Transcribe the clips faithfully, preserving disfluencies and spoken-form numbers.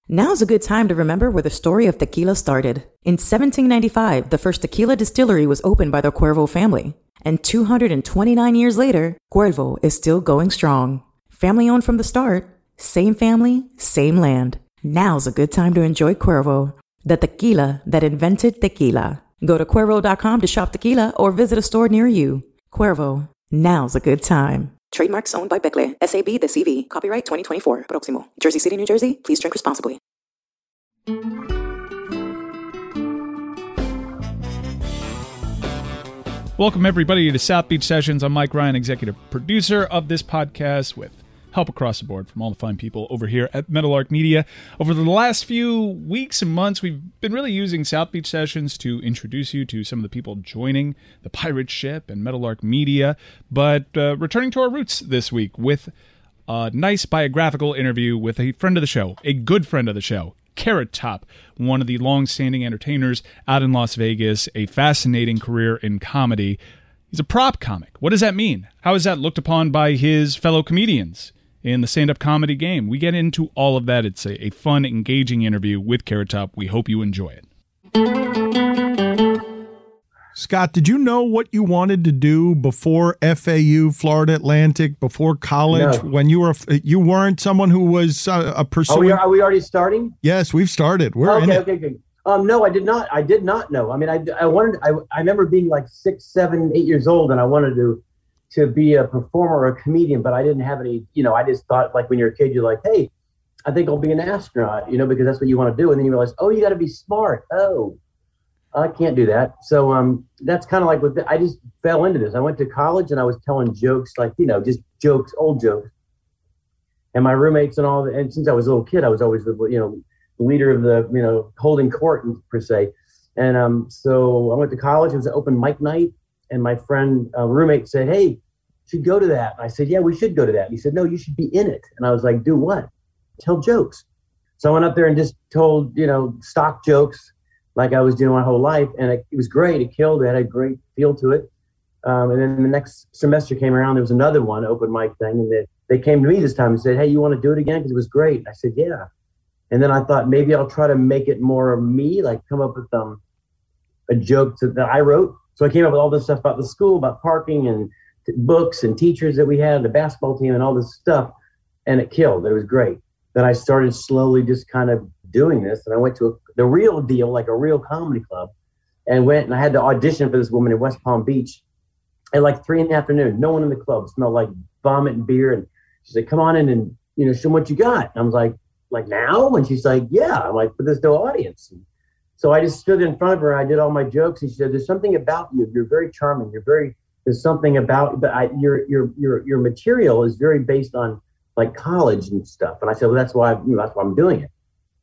Now's a good time to remember where the story of tequila started. In seventeen ninety-five, the first tequila distillery was opened by the Cuervo family. And two hundred twenty-nine years later, Cuervo is still going strong. Family owned from the start, same family, same land. Now's a good time to enjoy Cuervo, the tequila that invented tequila. Go to Cuervo dot com to shop tequila or visit a store near you. Cuervo, now's a good time. Trademarks owned by Becle, S A B de C V. Copyright twenty twenty-four. Próximo. Jersey City, New Jersey. Please drink responsibly. Welcome, everybody, to South Beach Sessions. I'm Mike Ryan, executive producer of this podcast, with help across the board from all the fine people over here at Meadowlark Media. Over the last few weeks and months, we've been really using South Beach Sessions to introduce you to some of the people joining the pirate ship and Meadowlark Media, but uh, returning to our roots this week with a nice biographical interview with a friend of the show, a good friend of the show, Carrot Top, one of the long-standing entertainers out in Las Vegas, a fascinating career in comedy. He's a prop comic. What does that mean? How is that looked upon by his fellow comedians in the stand-up comedy game? We get into all of that. It's a, a fun, engaging interview with Carrot Top. We hope you enjoy it. Scott, did you know what you wanted to do before F A U, Florida Atlantic, before college? No. When you were, you weren't someone who was uh, a pursuing. Are we, are we already starting? Yes, we've started. We're okay, in it. okay, okay. Um, no, I did not. I did not know. I mean, I, I wanted. I, I remember being like six, seven, eight years old, and I wanted to to be a performer or a comedian, but I didn't have any. You know, I just thought, like, when you're a kid, you're like, hey, I think I'll be an astronaut. You know, because that's what you want to do, and then you realize, oh, you got to be smart. Oh. I can't do that. So um, that's kind of like what the, I just fell into this. I went to college and I was telling jokes, like, you know, just jokes, old jokes. And my roommates and all, and since I was a little kid, I was always the, you know, the leader of the, you know, holding court per se. And um, so I went to college. It was an open mic night. And my friend, uh, roommate said, hey, you should go to that. And I said, yeah, we should go to that. And he said, no, you should be in it. And I was like, do what? Tell jokes. So I went up there and just told, you know, stock jokes, like I was doing my whole life. And it, it was great. It killed. It had a great feel to it. Um, and then the next semester came around, there was another one, open mic thing. And they, they came to me this time and said, hey, you want to do it again? Because it was great. And I said, yeah. And then I thought maybe I'll try to make it more of me, like come up with um, a joke to, that I wrote. So I came up with all this stuff about the school, about parking and t- books and teachers that we had, the basketball team and all this stuff. And it killed. It was great. Then I started slowly just kind of doing this. And I went to a, the real deal, like a real comedy club, and went and I had to audition for this woman in West Palm Beach at like three in the afternoon. No one in the club. It smelled like vomit and beer. And she said, come on in and, you know, show them what you got. And I was like, like now? And she's like, yeah. I'm like, but there's no audience. And so I just stood in front of her. And I did all my jokes. And she said, there's something about you. You're very charming. You're very, there's something about, but I, your, your, your, your material is very based on like college and stuff. And I said, well, that's why, you know, that's why I'm doing it.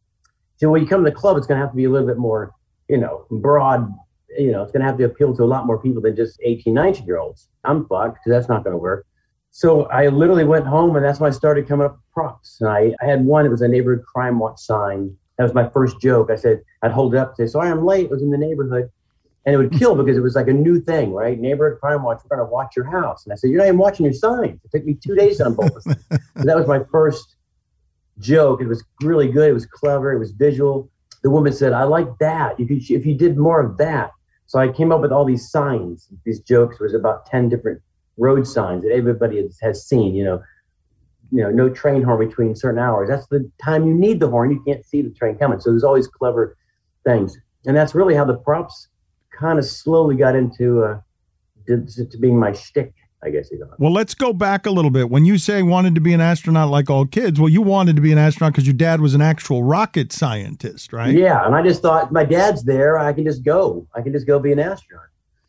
So when you come to the club, it's going to have to be a little bit more, you know, broad, you know, it's going to have to appeal to a lot more people than just eighteen, nineteen year olds. I'm fucked because that's not going to work. So I literally went home and that's when I started coming up with props. And I, I had one, it was a neighborhood crime watch sign. That was my first joke. I said, I'd hold it up and say, sorry, I'm late. It was in the neighborhood. And it would kill because it was like a new thing, right? Neighborhood crime watch, we're going to watch your house. And I said, you're not even watching your signs. It took me two days to unbolt this. So that was my first joke. It was really good. It was clever. It was visual. The woman said, I like that. If you, if you did more of that. So I came up with all these signs. These jokes was about ten different road signs that everybody has, has seen, you know, you know, no train horn between certain hours. That's the time you need the horn. You can't see the train coming. So there's always clever things. And that's really how the props kind of slowly got into uh, to, to being my shtick, I guess you know. Well, let's go back a little bit. When you say wanted to be an astronaut like all kids, well, you wanted to be an astronaut because your dad was an actual rocket scientist, right? Yeah, and I just thought, my dad's there, I can just go. I can just go be an astronaut.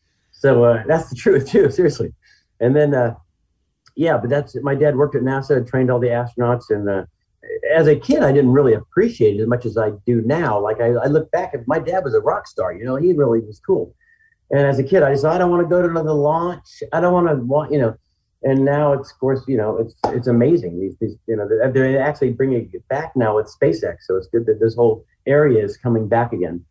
So uh, that's the truth, too, seriously. And then, uh, yeah, but that's, my dad worked at NASA, trained all the astronauts, and uh, as a kid, I didn't really appreciate it as much as I do now. Like, I, I look back at, my dad was a rock star, you know, he really was cool. And as a kid, I just thought, I don't want to go to another launch. I don't want to want, you know, and now it's, of course, you know, it's it's amazing. These, these you know, they're, they're actually bringing it back now with SpaceX. So it's good that this whole area is coming back again.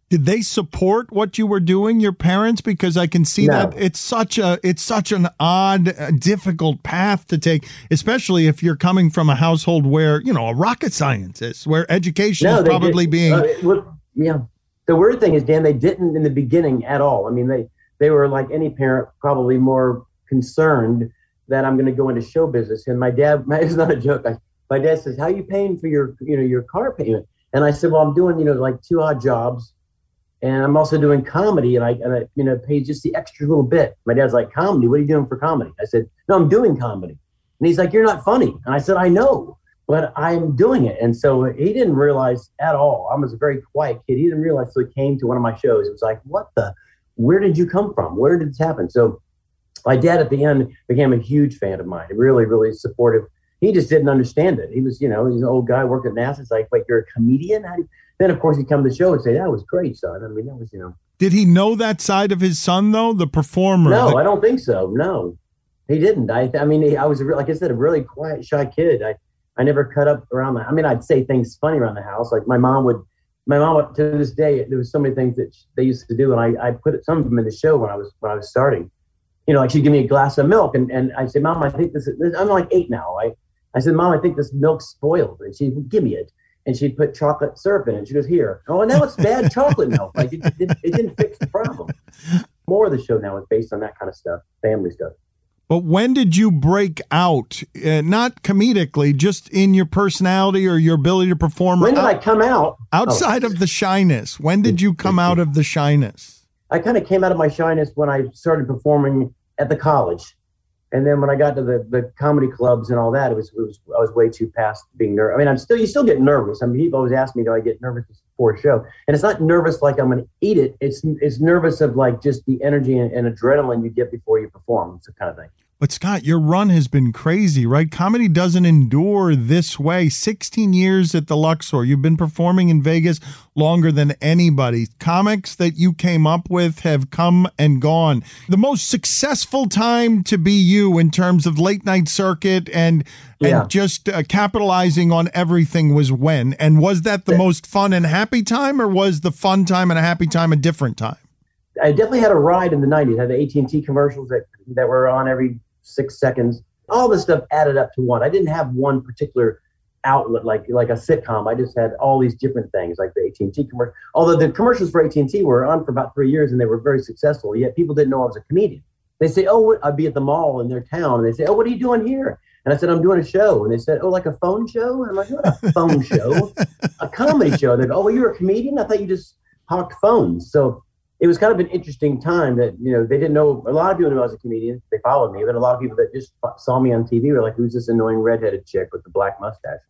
Did they support what you were doing, your parents? Because I can see No. that it's such a it's such an odd, uh, difficult path to take, especially if you're coming from a household where, you know, a rocket scientist, where education No, is they probably did- being. uh, it was- yeah. The weird thing is, Dan, they didn't in the beginning at all. I mean, they they were like any parent, probably more concerned that I'm going to go into show business. And my dad, it's not a joke. I, my dad says, "How are you paying for your, you know, your car payment?" And I said, "Well, I'm doing, you know, like two odd jobs, and I'm also doing comedy, and I, and I, you know, pay just the extra little bit." My dad's like, "Comedy? What are you doing for comedy?" I said, "No, I'm doing comedy." And he's like, "You're not funny." And I said, "I know, but I'm doing it." And so he didn't realize at all. I was a very quiet kid. He didn't realize until he came to one of my shows. It was like, "What the? Where did you come from? Where did this happen?" So my dad at the end became a huge fan of mine. Really, really supportive. He just didn't understand it. He was, you know, he's an old guy working at NASA. It's like, "Wait, you're a comedian?" How do you? Then, of course, he'd come to the show and say, "That was great, son." I mean, that was, you know. Did he know that side of his son, though, the performer? No, the- I don't think so. No, he didn't. I, I mean, he, I was, a re- like I said, a really quiet, shy kid. I, I never cut up around the, I mean, I'd say things funny around the house. Like my mom would, my mom would, to this day, there was so many things that they used to do. And I, I put some of them in the show when I was, when I was starting, you know, like she'd give me a glass of milk and, and I'd say, "Mom, I think this is," I'm like eight now. I, I said, "Mom, I think this milk's spoiled." And she'd give me it. And she'd put chocolate syrup in it. She goes, "Here." "Oh, now it's bad chocolate milk." Like it, it, it didn't fix the problem. More of the show now is based on that kind of stuff, family stuff. But when did you break out? Uh, not comedically, just in your personality or your ability to perform. When did out- I come out? outside Oh. of the shyness? When did you come out of the shyness? I kind of came out of my shyness when I started performing at the college. And then when I got to the, the comedy clubs and all that, it was, it was I was way too past being nervous. I mean, I'm still you still get nervous. I mean, people always ask me, "Do I get nervous before a show?" And it's not nervous like I'm going to eat it. It's it's nervous of like just the energy and, and adrenaline you get before you perform. It's the kind of thing. But Scott, your run has been crazy, right? Comedy doesn't endure this way. sixteen years at the Luxor. You've been performing in Vegas longer than anybody. Comics that you came up with have come and gone. The most successful time to be you in terms of late night circuit and Yeah. and just uh, capitalizing on everything was when? And was that the most fun and happy time, or was the fun time and a happy time a different time? I definitely had a ride in the nineties. I had the A T and T commercials that, that were on every six seconds. All this stuff added up to one. I didn't have one particular outlet like like a sitcom. I just had all these different things like the A T and T commercial. Although the commercials for A T and T were on for about three years and they were very successful, yet people didn't know I was a comedian. They say, "Oh, what?" I'd be at the mall in their town and they say, "Oh, what are you doing here?" And I said, "I'm doing a show." And they said, "Oh, like a phone show?" And I'm like, "What a phone show? A comedy show." They go, "Oh, well, you're a comedian? I thought you just hawked phones." So it was kind of an interesting time that, you know, they didn't know, a lot of people knew I was a comedian. They followed me, but a lot of people that just saw me on T V were like, "Who's this annoying redheaded chick with the black mustache?"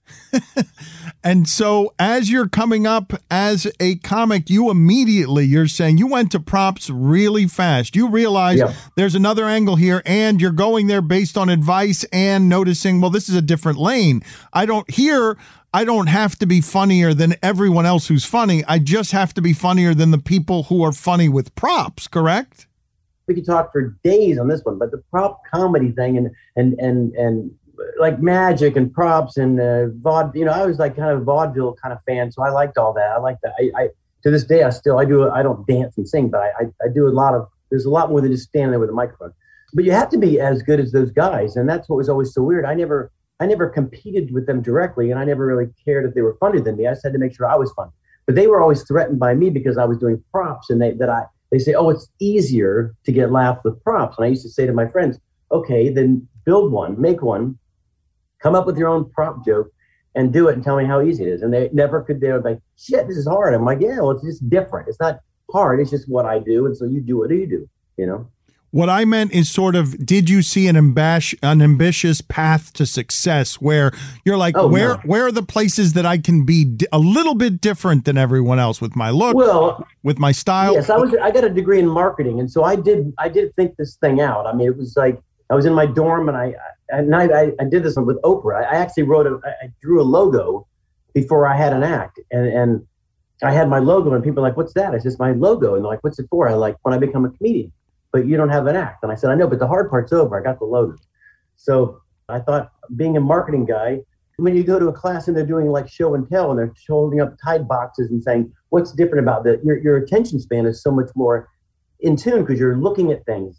And so as you're coming up as a comic, you immediately, you're saying you went to props really fast. You realize Yeah. there's another angle here, and you're going there based on advice and noticing, well, this is a different lane. I don't here. I don't have to be funnier than everyone else who's funny. I just have to be funnier than the people who are funny with props, correct? We could talk for days on this one, but the prop comedy thing and and and and like magic and props and uh, vaud, you know, I was like kind of vaudeville kind of fan, so I liked all that. I like that. I, I to this day, I still I do. I don't dance and sing, but I, I I do a lot of. There's a lot more than just standing there with a microphone. But you have to be as good as those guys, and that's what was always so weird. I never I never competed with them directly, and I never really cared if they were funnier than me. I just had to make sure I was funny. But they were always threatened by me because I was doing props, and they that I they say, "Oh, it's easier to get laughed with props." And I used to say to my friends, "Okay, then build one, make one, come up with your own prop joke, and do it, and tell me how easy it is." And they never could. They were like, "Shit, this is hard." I'm like, "Yeah, well, it's just different. It's not hard. It's just what I do, and so you do what do you do, you know." What I meant is sort of, did you see an, ambash, an ambitious path to success where you're like, Oh, where no. where are the places that I can be di- a little bit different than everyone else with my look, Well, with my style? yes, I was. I got a degree in marketing, and so I did. I did think this thing out. I mean, it was like I was in my dorm, and I at night I, I did this with Oprah. I actually wrote a. I drew a logo before I had an act, and and I had my logo, and people were like, "What's that?" I said, "It's my logo," and they're like, "What's it for?" I like when I become a comedian. But you don't have an act. And I said, "I know, but the hard part's over. I got the logo." So I thought, being a marketing guy, when you go to a class and they're doing like show and tell and they're holding up Tide boxes and saying, what's different about that? Your, your attention span is so much more in tune because you're looking at things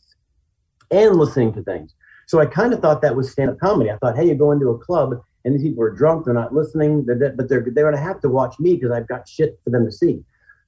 and listening to things. So I kind of thought that was stand-up comedy. I thought, hey, you go into a club and these people are drunk, they're not listening, they're, but they're, they're going to have to watch me because I've got shit for them to see.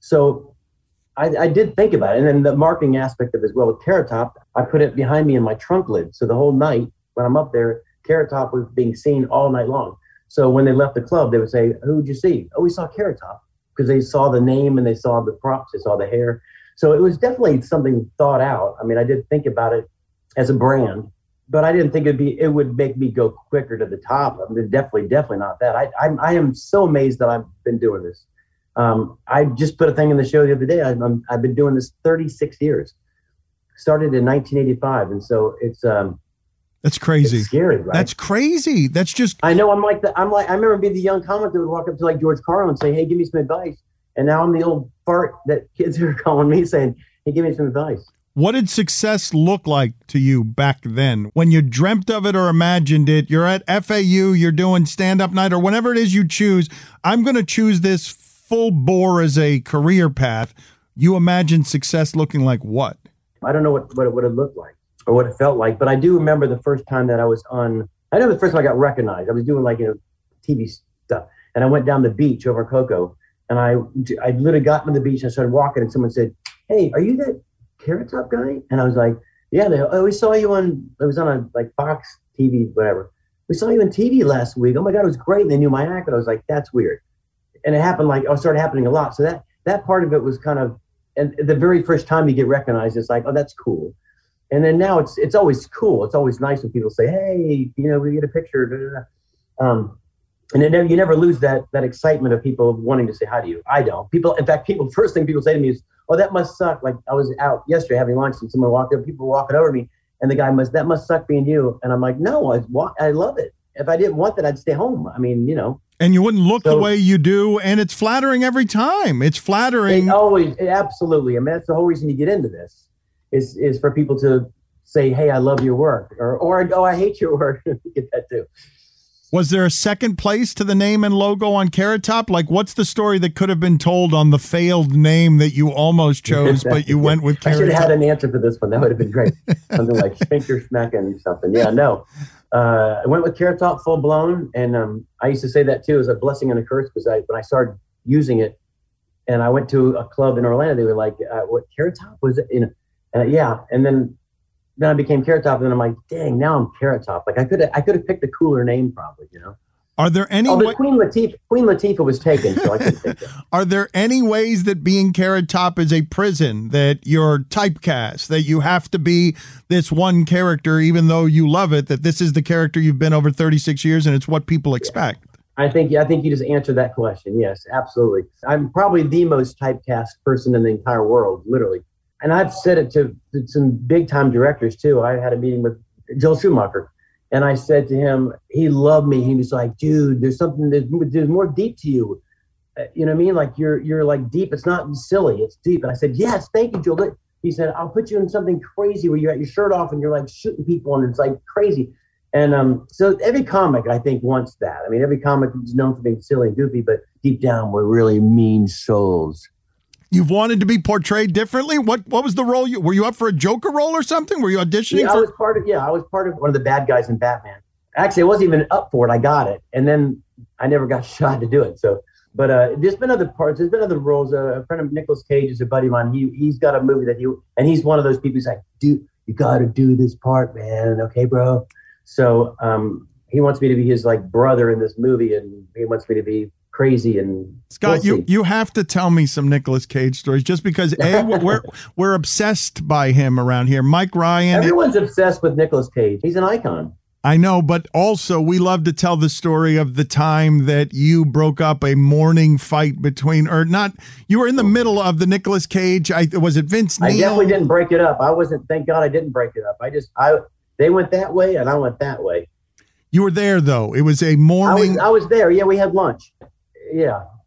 So I, I did think about it. And then the marketing aspect of it as well with Carrot Top, I put it behind me in my trunk lid. So the whole night when I'm up there, Carrot Top was being seen all night long. So when they left the club, they would say, who'd you see? Oh, we saw Carrot Top, because they saw the name and they saw the props, they saw the hair. So it was definitely something thought out. I mean, I did think about it as a brand, but I didn't think it'd be, it would make me go quicker to the top. I mean, definitely, definitely not that. I, I, I am so amazed that I've been doing this. Um, I just put a thing in the show the other day. I, I'm, I've been doing this thirty-six years. Started in nineteen eighty-five, and so it's um, that's crazy. It's scary, right? That's crazy. That's just. I know. I'm like the. I'm like. I remember being the young comic that would walk up to like George Carlin and say, "Hey, give me some advice." And now I'm the old fart that kids are calling me saying, "Hey, give me some advice." What did success look like to you back then? When you dreamt of it or imagined it, you're at F A U, you're doing stand-up night or whatever it is you choose. I'm going to choose this full bore as a career path. You imagine success looking like what? I don't know what, what it would have looked like or what it felt like, but I do remember the first time that I was on, I know the first time I got recognized. I was doing like, you know, T V stuff. And I went down the beach over Cocoa and I, I literally got on the beach and I started walking and someone said, "Hey, are you that Carrot Top guy?" And I was like, "Yeah, they, oh, we saw you on," it was on a like Fox T V, whatever. "We saw you on T V last week. Oh my God, it was great." And they knew my act, but I was like, that's weird. And it happened like, it started happening a lot. So that, that part of it was kind of, and the very first time you get recognized, it's like, oh, that's cool. And then now it's, it's always cool. It's always nice when people say, "Hey, you know, we get a picture." Da, da, da. Um, and then never, you never lose that, that excitement of people wanting to say hi to you. I don't. People, in fact, people, first thing people say to me is, "Oh, that must suck." Like I was out yesterday having lunch and someone walked up, people were walking over me and the guy must, "That must suck being you." And I'm like, no, I, I love it. If I didn't want that, I'd stay home. I mean, you know. And you wouldn't look so, the way you do. And it's flattering every time. It's flattering. It always, it, absolutely. I mean, that's the whole reason you get into this is, is for people to say, "Hey, I love your work," or, or, "Oh, I hate your work." You get that too. Was there a second place to the name and logo on Carrot Top? Like, what's the story that could have been told on the failed name that you almost chose, but you went with Carrot Top? I should have had an answer for this one. That would have been great. Something like Spanker Smackin' something. Yeah, no. Uh, I went with Carrot Top full blown. And um, I used to say that too as a blessing and a curse because I, when I started using it and I went to a club in Orlando, they were like, uh, "What, Carrot Top was it?" You know, and, uh, yeah. And then Then I became Carrot Top, and then I'm like, dang, now I'm Carrot Top. Like I could have, I could have picked a cooler name, probably, you know. Are there any? Oh, wa- but Queen Latifah, Queen Latifah was taken, so I couldn't take that. Are there any ways that being Carrot Top is a prison, that you're typecast, that you have to be this one character, even though you love it, that this is the character you've been over thirty-six years, and it's what people expect? Yeah. I think, I think you just answered that question. Yes, absolutely. I'm probably the most typecast person in the entire world, literally. And I've said it to, to some big time directors too. I had a meeting with Joel Schumacher and I said to him, he loved me. He was like, "Dude, there's something, there's, there's more deep to you. Uh, you know what I mean? Like you're, you're like deep. It's not silly. It's deep." And I said, "Yes, thank you, Joel." He said, "I'll put you in something crazy where you got your shirt off and you're like shooting people and it's like crazy." And um, so every comic, I think, wants that. I mean, every comic is known for being silly and goofy, but deep down, we're really mean souls. You've wanted to be portrayed differently? What What was the role? You, were you up for a Joker role or something? Were you auditioning yeah, for? I was part of, yeah, I was part of one of the bad guys in Batman. Actually, I wasn't even up for it. I got it. And then I never got shot to do it. So, but uh, there's been other parts. There's been other roles. Uh, a friend of Nicolas Cage is a buddy of mine. He, he's got a movie that he, and he's one of those people who's like, "Dude, you got to do this part, man. Okay, bro." So um, he wants me to be his like brother in this movie. And he wants me to be crazy. And Scott, we'll you, you have to tell me some Nicolas Cage stories just because A, we're we're obsessed by him around here. Mike Ryan. Everyone's obsessed with Nicolas Cage. He's an icon. I know, but also we love to tell the story of the time that you broke up a morning fight between, or not, you were in the middle of the Nicolas Cage. I was it Vince Neil? I definitely didn't break it up. I wasn't, thank God I didn't break it up. I just, I, they went that way and I went that way. You were there though. It was a I morning. was, I was there. Yeah, we had lunch. Yeah.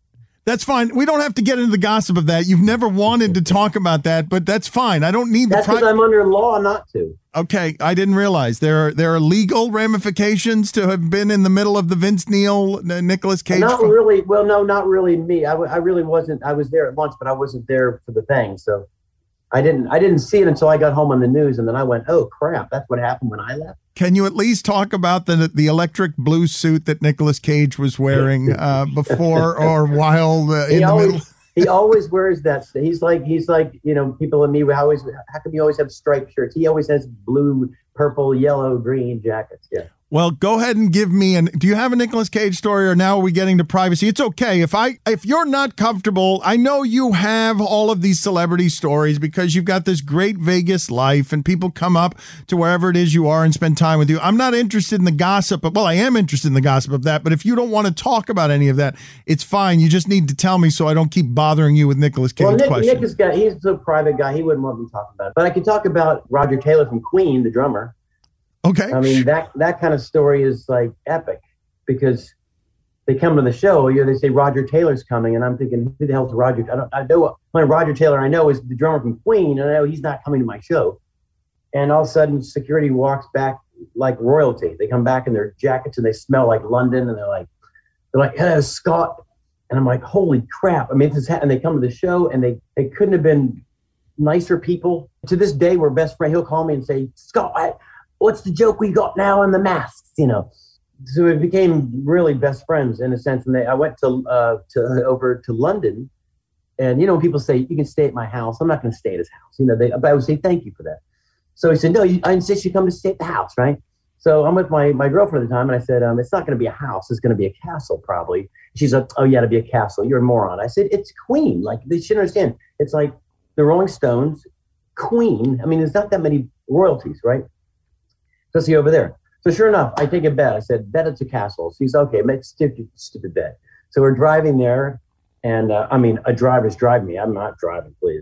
That's fine. We don't have to get into the gossip of that. You've never wanted to talk about that, but that's fine. I don't need the. That's because pri- I'm under law not to. Okay, I didn't realize there are there are legal ramifications to have been in the middle of the Vince Neil, uh, Nicolas Cage. Not film. really. Well, no, not really me. I, w- I really wasn't. I was there at lunch, but I wasn't there for the thing. So I didn't. I didn't see it until I got home on the news, and then I went, "Oh crap! That's what happened when I left." Can you at least talk about the the electric blue suit that Nicolas Cage was wearing uh, before or while uh, in he the always, middle? He always wears that. He's like he's like you know people and me. We always how come you always have striped shirts? He always has blue, purple, yellow, green jackets. Yeah. Well, go ahead and give me an. Do you have a Nicolas Cage story, or now are we getting to privacy? It's okay if I if you're not comfortable. I know you have all of these celebrity stories because you've got this great Vegas life, and people come up to wherever it is you are and spend time with you. I'm not interested in the gossip. Of, well, I am interested in the gossip of that. But if you don't want to talk about any of that, it's fine. You just need to tell me so I don't keep bothering you with Nicolas Cage well, Nick, questions. Nick is got, he's a private guy. He wouldn't want me talking about it. But I can talk about Roger Taylor from Queen, the drummer. Okay. I mean, that that kind of story is like epic because they come to the show, you know, they say Roger Taylor's coming, and I'm thinking, who the hell's Roger? I don't, I know only Roger Taylor I know is the drummer from Queen, and I know he's not coming to my show. And all of a sudden, security walks back like royalty. They come back in their jackets and they smell like London, and they're like, they're like, hello, Scott. And I'm like, holy crap! I mean, this is ha-. and they come to the show, and they they couldn't have been nicer people. To this day, we're best friends. He'll call me and say, Scott, I, what's the joke we got now in the masks, you know? So we became really best friends in a sense. And they, I went to, uh, to over to London, and, you know, people say, you can stay at my house. I'm not going to stay at his house. You know, they, but I would say, thank you for that. So he said, no, you, I insist you come to stay at the house, right? So I'm with my, my girlfriend at the time, and I said, um, it's not going to be a house. It's going to be a castle, probably. She's like, oh, yeah, to be a castle. You're a moron. I said, it's Queen. Like, they should understand. It's like the Rolling Stones, Queen. I mean, there's not that many royalties, right? So see over there. So sure enough, I take a bet. I said, bet it's a castle. So he's okay, make stupid, stupid bet. So we're driving there, and uh, I mean, a driver's driving me. I'm not driving, please.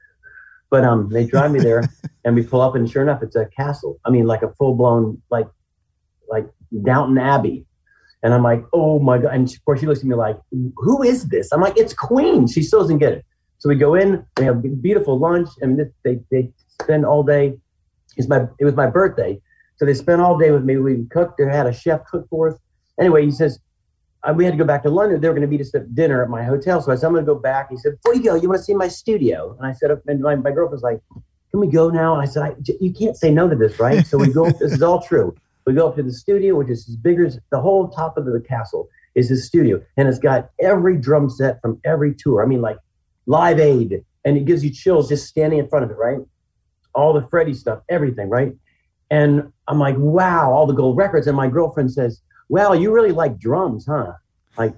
But um, they drive me there, and we pull up, and sure enough, it's a castle. I mean, like a full blown, like, like Downton Abbey. And I'm like, oh my God. And of course, she looks at me like, who is this? I'm like, it's Queen. She still doesn't get it. So we go in, we have a beautiful lunch, and they they spend all day. It's my it was my birthday. So they spent all day with me. We cooked. They had a chef cook for us. Anyway, he says, uh, we had to go back to London. They were going to meet us at dinner at my hotel. So I said, I'm going to go back. He said, before you go, you want to see my studio? And I said, and my, my girlfriend was like, can we go now? And I said, I, you can't say no to this, right? So we go, this is all true. We go up to the studio, which is as big as the whole top of the castle is his studio. And it's got every drum set from every tour. I mean, like Live Aid. And it gives you chills just standing in front of it, right? All the Freddie stuff, everything, right? And I'm like, wow, all the gold records. And my girlfriend says, well, you really like drums, huh? Like,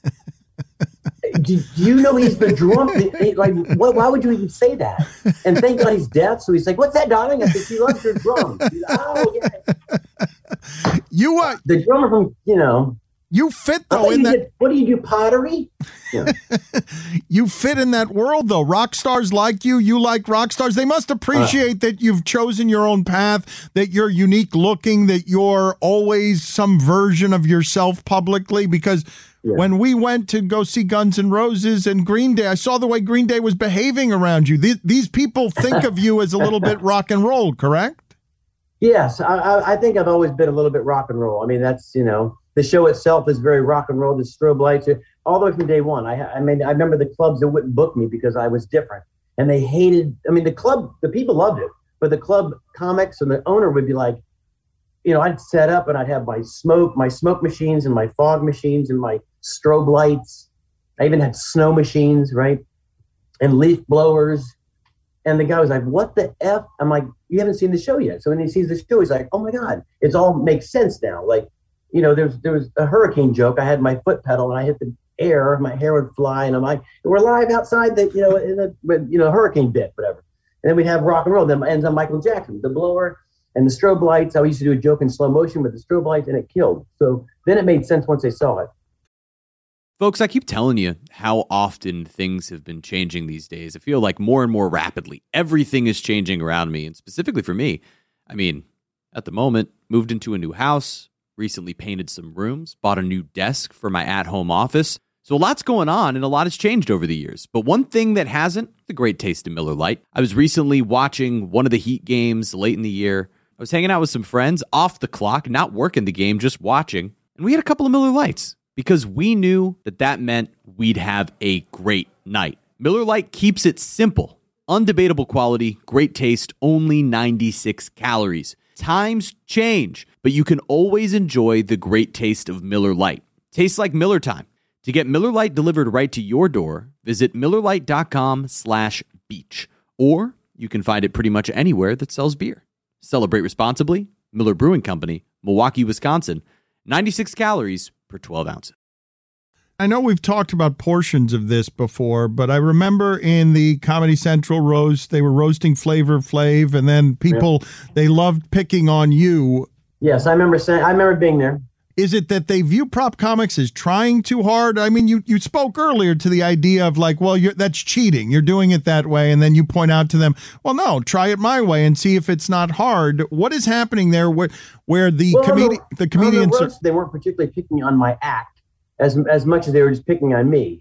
do, do you know he's the drum? Like, what, why would you even say that? And thank God he's deaf. So he's like, what's that, darling? I said, she loves your drums. She's, oh, yeah. You are the drummer from, you know. You fit, though, in that. Did, what do you do, pottery? Yeah. You fit in that world, though. Rock stars like you. You like rock stars. They must appreciate uh, that you've chosen your own path, that you're unique looking, that you're always some version of yourself publicly. Because yeah. when we went to go see Guns N' Roses and Green Day, I saw the way Green Day was behaving around you. These, these people think of you as a little bit rock and roll, correct? Yes, I, I think I've always been a little bit rock and roll. I mean, that's, you know. The show itself is very rock and roll. The strobe lights, all the way from day one. I, I mean, I remember the clubs that wouldn't book me because I was different, and they hated. I mean, the club, the people loved it, but the club comics and the owner would be like, you know, I'd set up and I'd have my smoke, my smoke machines, and my fog machines, and my strobe lights. I even had snow machines, right, and leaf blowers. And the guy was like, "What the f?" I'm like, "You haven't seen the show yet." So when he sees the show, he's like, "Oh my God, it's all makes sense now." Like. You know, there's there was a hurricane joke. I had my foot pedal and I hit the air, my hair would fly, and I'm like, we're live outside the, you know, in the, you know, hurricane bit, whatever. And then we'd have rock and roll. Then it ends on Michael Jackson, the blower and the strobe lights. I used to do a joke in slow motion with the strobe lights, and it killed. So then it made sense once they saw it. Folks, I keep telling you how often things have been changing these days. I feel like more and more rapidly, everything is changing around me, and specifically for me. I mean, at the moment, moved into a new house, recently painted some rooms, bought a new desk for my at-home office. So a lot's going on and a lot has changed over the years. But one thing that hasn't, the great taste of Miller Lite. I was recently watching one of the Heat games late in the year. I was hanging out with some friends off the clock, not working the game, just watching. And we had a couple of Miller Lights because we knew that that meant we'd have a great night. Miller Lite keeps it simple. Undebatable quality, great taste, only ninety-six calories. Times change, but you can always enjoy the great taste of Miller Lite. Tastes like Miller time. To get Miller Lite delivered right to your door, visit MillerLite.com slash beach. Or you can find it pretty much anywhere that sells beer. Celebrate responsibly. Miller Brewing Company, Milwaukee, Wisconsin. ninety-six calories per twelve ounces. I know we've talked about portions of this before, but I remember in the Comedy Central roast, they were roasting Flavor Flav, and then people, yeah. they loved picking on you. Yes, I remember saying, I remember being there. Is it that they view prop comics as trying too hard? I mean, you, you spoke earlier to the idea of like, well, you're, that's cheating. You're doing it that way. And then you point out to them, well, no, try it my way and see if it's not hard. What is happening there where where the, well, comedi- the, the comedians... The roast, are- they weren't particularly picking on my act as as much as they were just picking on me.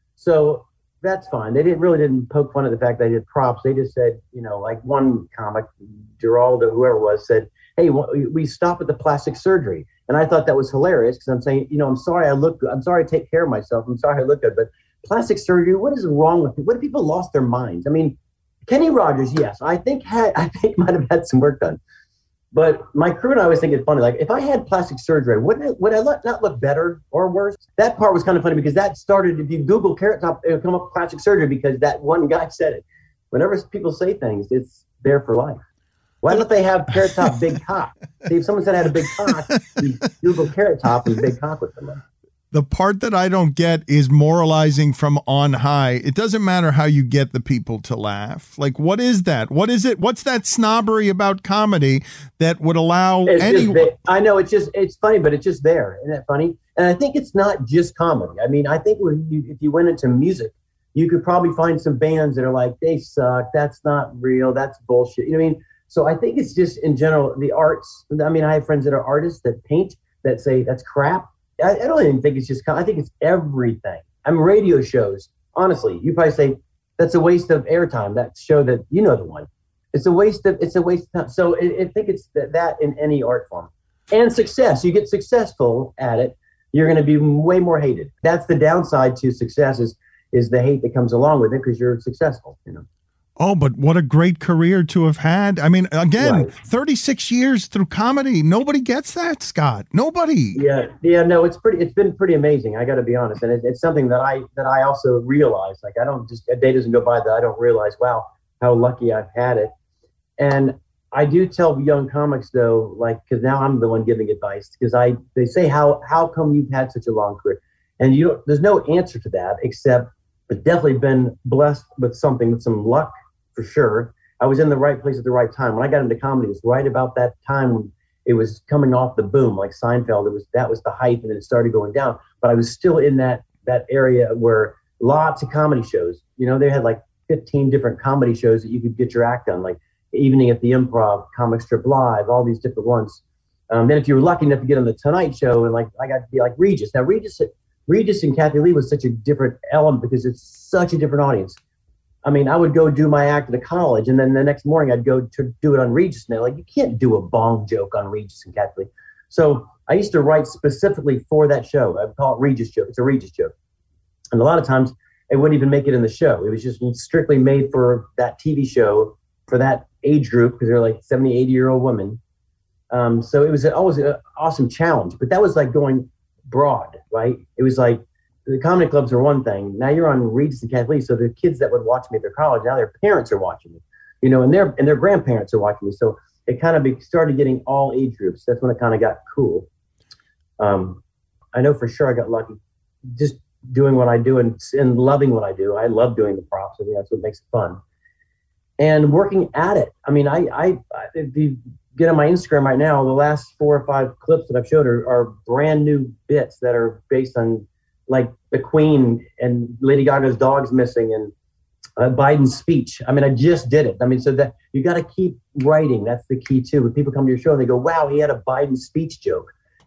So that's fine. They didn't really didn't poke fun at the fact that I did props. They just said, you know, like one comic, Gerald or whoever it was, said, hey, we stop at the plastic surgery. And I thought that was hilarious because I'm saying, you know, I'm sorry I look good. I'm sorry I take care of myself. I'm sorry I look good. But plastic surgery, what is wrong with it? What if people lost their minds? I mean, Kenny Rogers, yes, I think had I think might have had some work done. But my crew and I always think it's funny. Like, if I had plastic surgery, wouldn't it, would I look, not look better or worse? That part was kind of funny because that started, if you Google Carrot Top, it'll come up with plastic surgery because that one guy said it. Whenever people say things, it's there for life. Why don't they have Carrot Top big cock? See, if someone said I had a big cock, you Google Carrot Top and big cock with them. The part that I don't get is moralizing from on high. It doesn't matter how you get the people to laugh. Like, what is that? What is it? What's that snobbery about comedy that would allow anyone? I know it's just, it's funny, but it's just there. Isn't that funny? And I think it's not just comedy. I mean, I think when you, if you went into music, you could probably find some bands that are like, they suck. That's not real. That's bullshit. You know what I mean? So I think it's just in general, the arts. I mean, I have friends that are artists that paint that say that's crap. I, I don't even think it's just, I think it's everything. I mean, radio shows, honestly, you probably say that's a waste of airtime. That show that, you know, the one, it's a waste of, it's a waste of time. So I, I think it's that, that in any art form. And success, you get successful at it, you're going to be way more hated. That's the downside to success is, is the hate that comes along with it because you're successful, you know. Oh, but what a great career to have had. I mean, again, right. thirty-six years through comedy. Nobody gets that, Scott. Nobody. Yeah. Yeah. No, it's pretty, it's been pretty amazing. I got to be honest. And it, it's something that I, that I also realize, like, I don't just, a day doesn't go by that I don't realize, wow, how lucky I've had it. And I do tell young comics though, like, cause now I'm the one giving advice because I, they say, how, how come you've had such a long career? And you don't, there's no answer to that except it's definitely been blessed with something, with some luck. For sure. I was in the right place at the right time. When I got into comedy, it was right about that time when it was coming off the boom, like Seinfeld. It was, that was the hype and then it started going down. But I was still in that that area where lots of comedy shows, you know, they had like fifteen different comedy shows that you could get your act on, like Evening at the Improv, Comic Strip Live, all these different ones. Um, then if you were lucky enough to get on the Tonight Show, and like I got to be like Regis. Now Regis, Regis and Kathy Lee was such a different element because it's such a different audience. I mean, I would go do my act at a college, and then the next morning I'd go to do it on Regis. And they're like, you can't do a bong joke on Regis and Kathy Lee. So I used to write specifically for that show. I would call it Regis joke. It's a Regis joke. And a lot of times it wouldn't even make it in the show. It was just strictly made for that T V show, for that age group, because they're like seventy, eighty year old women. Um, so it was always an awesome challenge, but that was like going broad, right? It was like, the comedy clubs are one thing. Now you're on Regis and Kathy Lee, so the kids that would watch me at their college, now their parents are watching me, you know, and their and their grandparents are watching me. So it kind of be, started getting all age groups. That's when it kind of got cool. Um, I know for sure I got lucky just doing what I do and, and loving what I do. I love doing the props. I think that's what makes it fun. And working at it. I mean, I, I, I if you get on my Instagram right now, the last four or five clips that I've showed are, are brand new bits that are based on like the Queen and Lady Gaga's dog's missing and uh, Biden's speech. I mean, I just did it. I mean, so that you got to keep writing. That's the key too. When people come to your show and they go, wow, he had a Biden speech joke.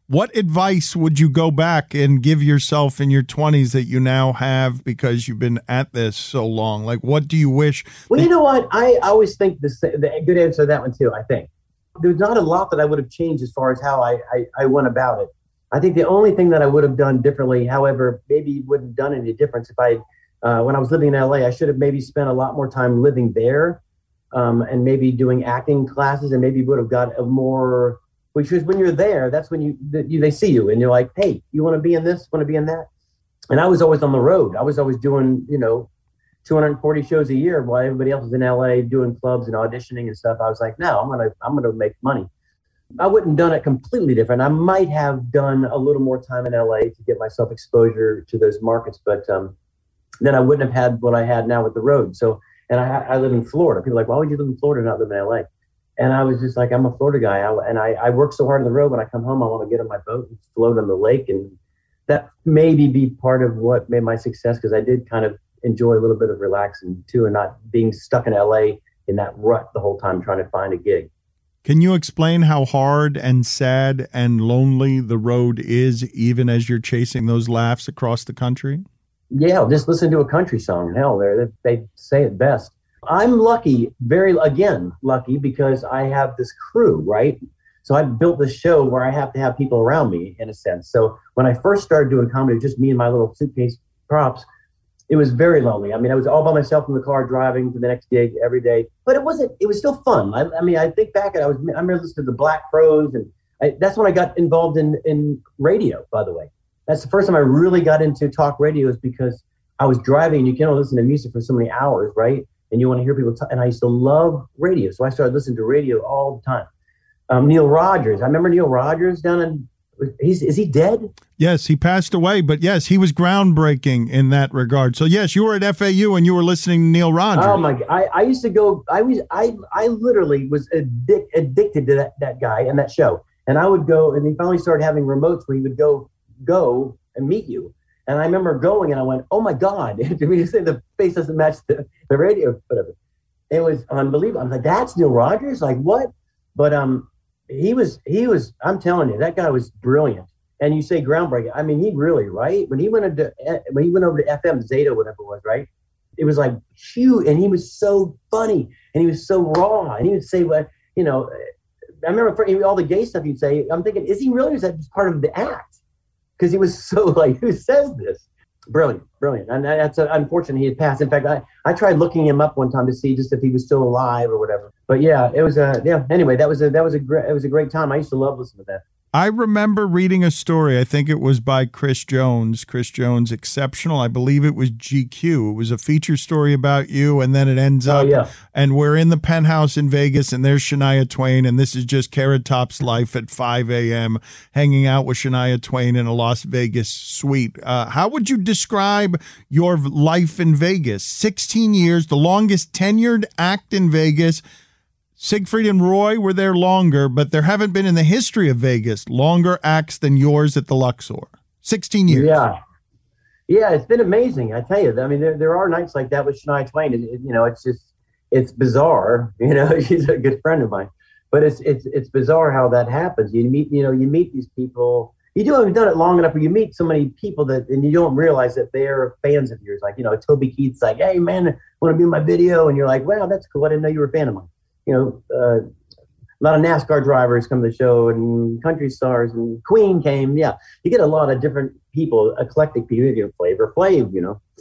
What advice would you go back and give yourself in your twenties that you now have because you've been at this so long? Like, what do you wish? Well, you know what? I always think the, the good answer to that one, too, I think. There's not a lot that I would have changed as far as how I, I, I went about it. I think the only thing that I would have done differently, however, maybe wouldn't have done any difference if I, uh, when I was living in L A, I should have maybe spent a lot more time living there um, and maybe doing acting classes, and maybe would have got a more, which is when you're there, that's when you, you they see you and you're like, hey, you want to be in this, want to be in that? And I was always on the road. I was always doing, you know, two hundred forty shows a year while everybody else was in L A doing clubs and auditioning and stuff. I was like, no, I'm going to, I'm going to make money. I wouldn't have done it completely different. I might have done a little more time in L A to get myself exposure to those markets, but um, then I wouldn't have had what I had now with the road. So, and I, I live in Florida. People are like, why would you live in Florida and not live in L A? And I was just like, I'm a Florida guy. I, and I, I work so hard on the road. When I come home, I want to get on my boat and float on the lake. And that maybe be part of what made my success, because I did kind of enjoy a little bit of relaxing too, and not being stuck in L A in that rut the whole time trying to find a gig. Can you explain how hard and sad and lonely the road is, even as you're chasing those laughs across the country? Yeah, just listen to a country song. Hell, they they say it best. I'm lucky, very, again, lucky, because I have this crew, right? So I built this show where I have to have people around me, in a sense. So when I first started doing comedy, just me and my little suitcase props, it was very lonely. I mean, I was all by myself in the car driving to the next gig every day, but it wasn't, it was still fun. I, I mean, I think back and I was, I remember listening to the Black Crowes, and I, that's when I got involved in, in radio, by the way. That's the first time I really got into talk radio, is because I was driving and you can only listen to music for so many hours, right? And you want to hear people talk, and I used to love radio. So I started listening to radio all the time. Um, Neil Rogers, I remember Neil Rogers down in, he's, is he dead? Yes, he passed away, but yes, he was groundbreaking in that regard. So yes, you were at F A U and you were listening to Neil Rogers. Oh my God, I, I used to go, I was, I, I literally was addic- addicted to that, that guy and that show. And I would go, and he finally started having remotes where he would go, go and meet you. And I remember going and I went, oh my God, did we just say the face doesn't match the, the radio, whatever. It was unbelievable. I'm like, that's Neil Rogers? Like what? But um, he was, he was, I'm telling you, that guy was brilliant. And you say groundbreaking. I mean, he really, right? When he went into, when he went over to F M, Zeta, whatever it was, right? It was like huge, and he was so funny, and he was so raw, and he would say, what, you know, I remember for all the gay stuff he'd say, I'm thinking, is he really, or is that just part of the act? Because he was so like, who says this? Brilliant, brilliant. And that's uh, unfortunate he had passed. In fact, I, I tried looking him up one time to see just if he was still alive or whatever. But yeah, it was a, yeah, anyway, that was a, that was a great, it was a great time. I used to love listening to that. I remember reading a story, I think it was by Chris Jones, Chris Jones Exceptional. I believe it was G Q. It was a feature story about you, and then it ends up, oh, yeah. and we're in the penthouse in Vegas, and there's Shania Twain, and this is just Carrot Top's life at five a.m., hanging out with Shania Twain in a Las Vegas suite. Uh, how would you describe your life in Vegas? sixteen years, the longest tenured act in Vegas. Siegfried and Roy were there longer, but there haven't been in the history of Vegas longer acts than yours at the Luxor. sixteen years. Yeah. Yeah, it's been amazing. I tell you, I mean, there, there are nights like that with Shania Twain. It, it, you know, it's just, it's bizarre. You know, she's a good friend of mine, but it's, it's, it's bizarre how that happens. You meet, you know, you meet these people, you do haven't done it long enough, but you meet so many people that, and you don't realize that they're fans of yours. Like, you know, Toby Keith's like, hey man, want to be in my video? And you're like, wow, that's cool. I didn't know you were a fan of mine. You know, uh, a lot of NASCAR drivers come to the show, and country stars, and Queen came. Yeah, you get a lot of different people, eclectic people. You know, Flavor Flav, you know.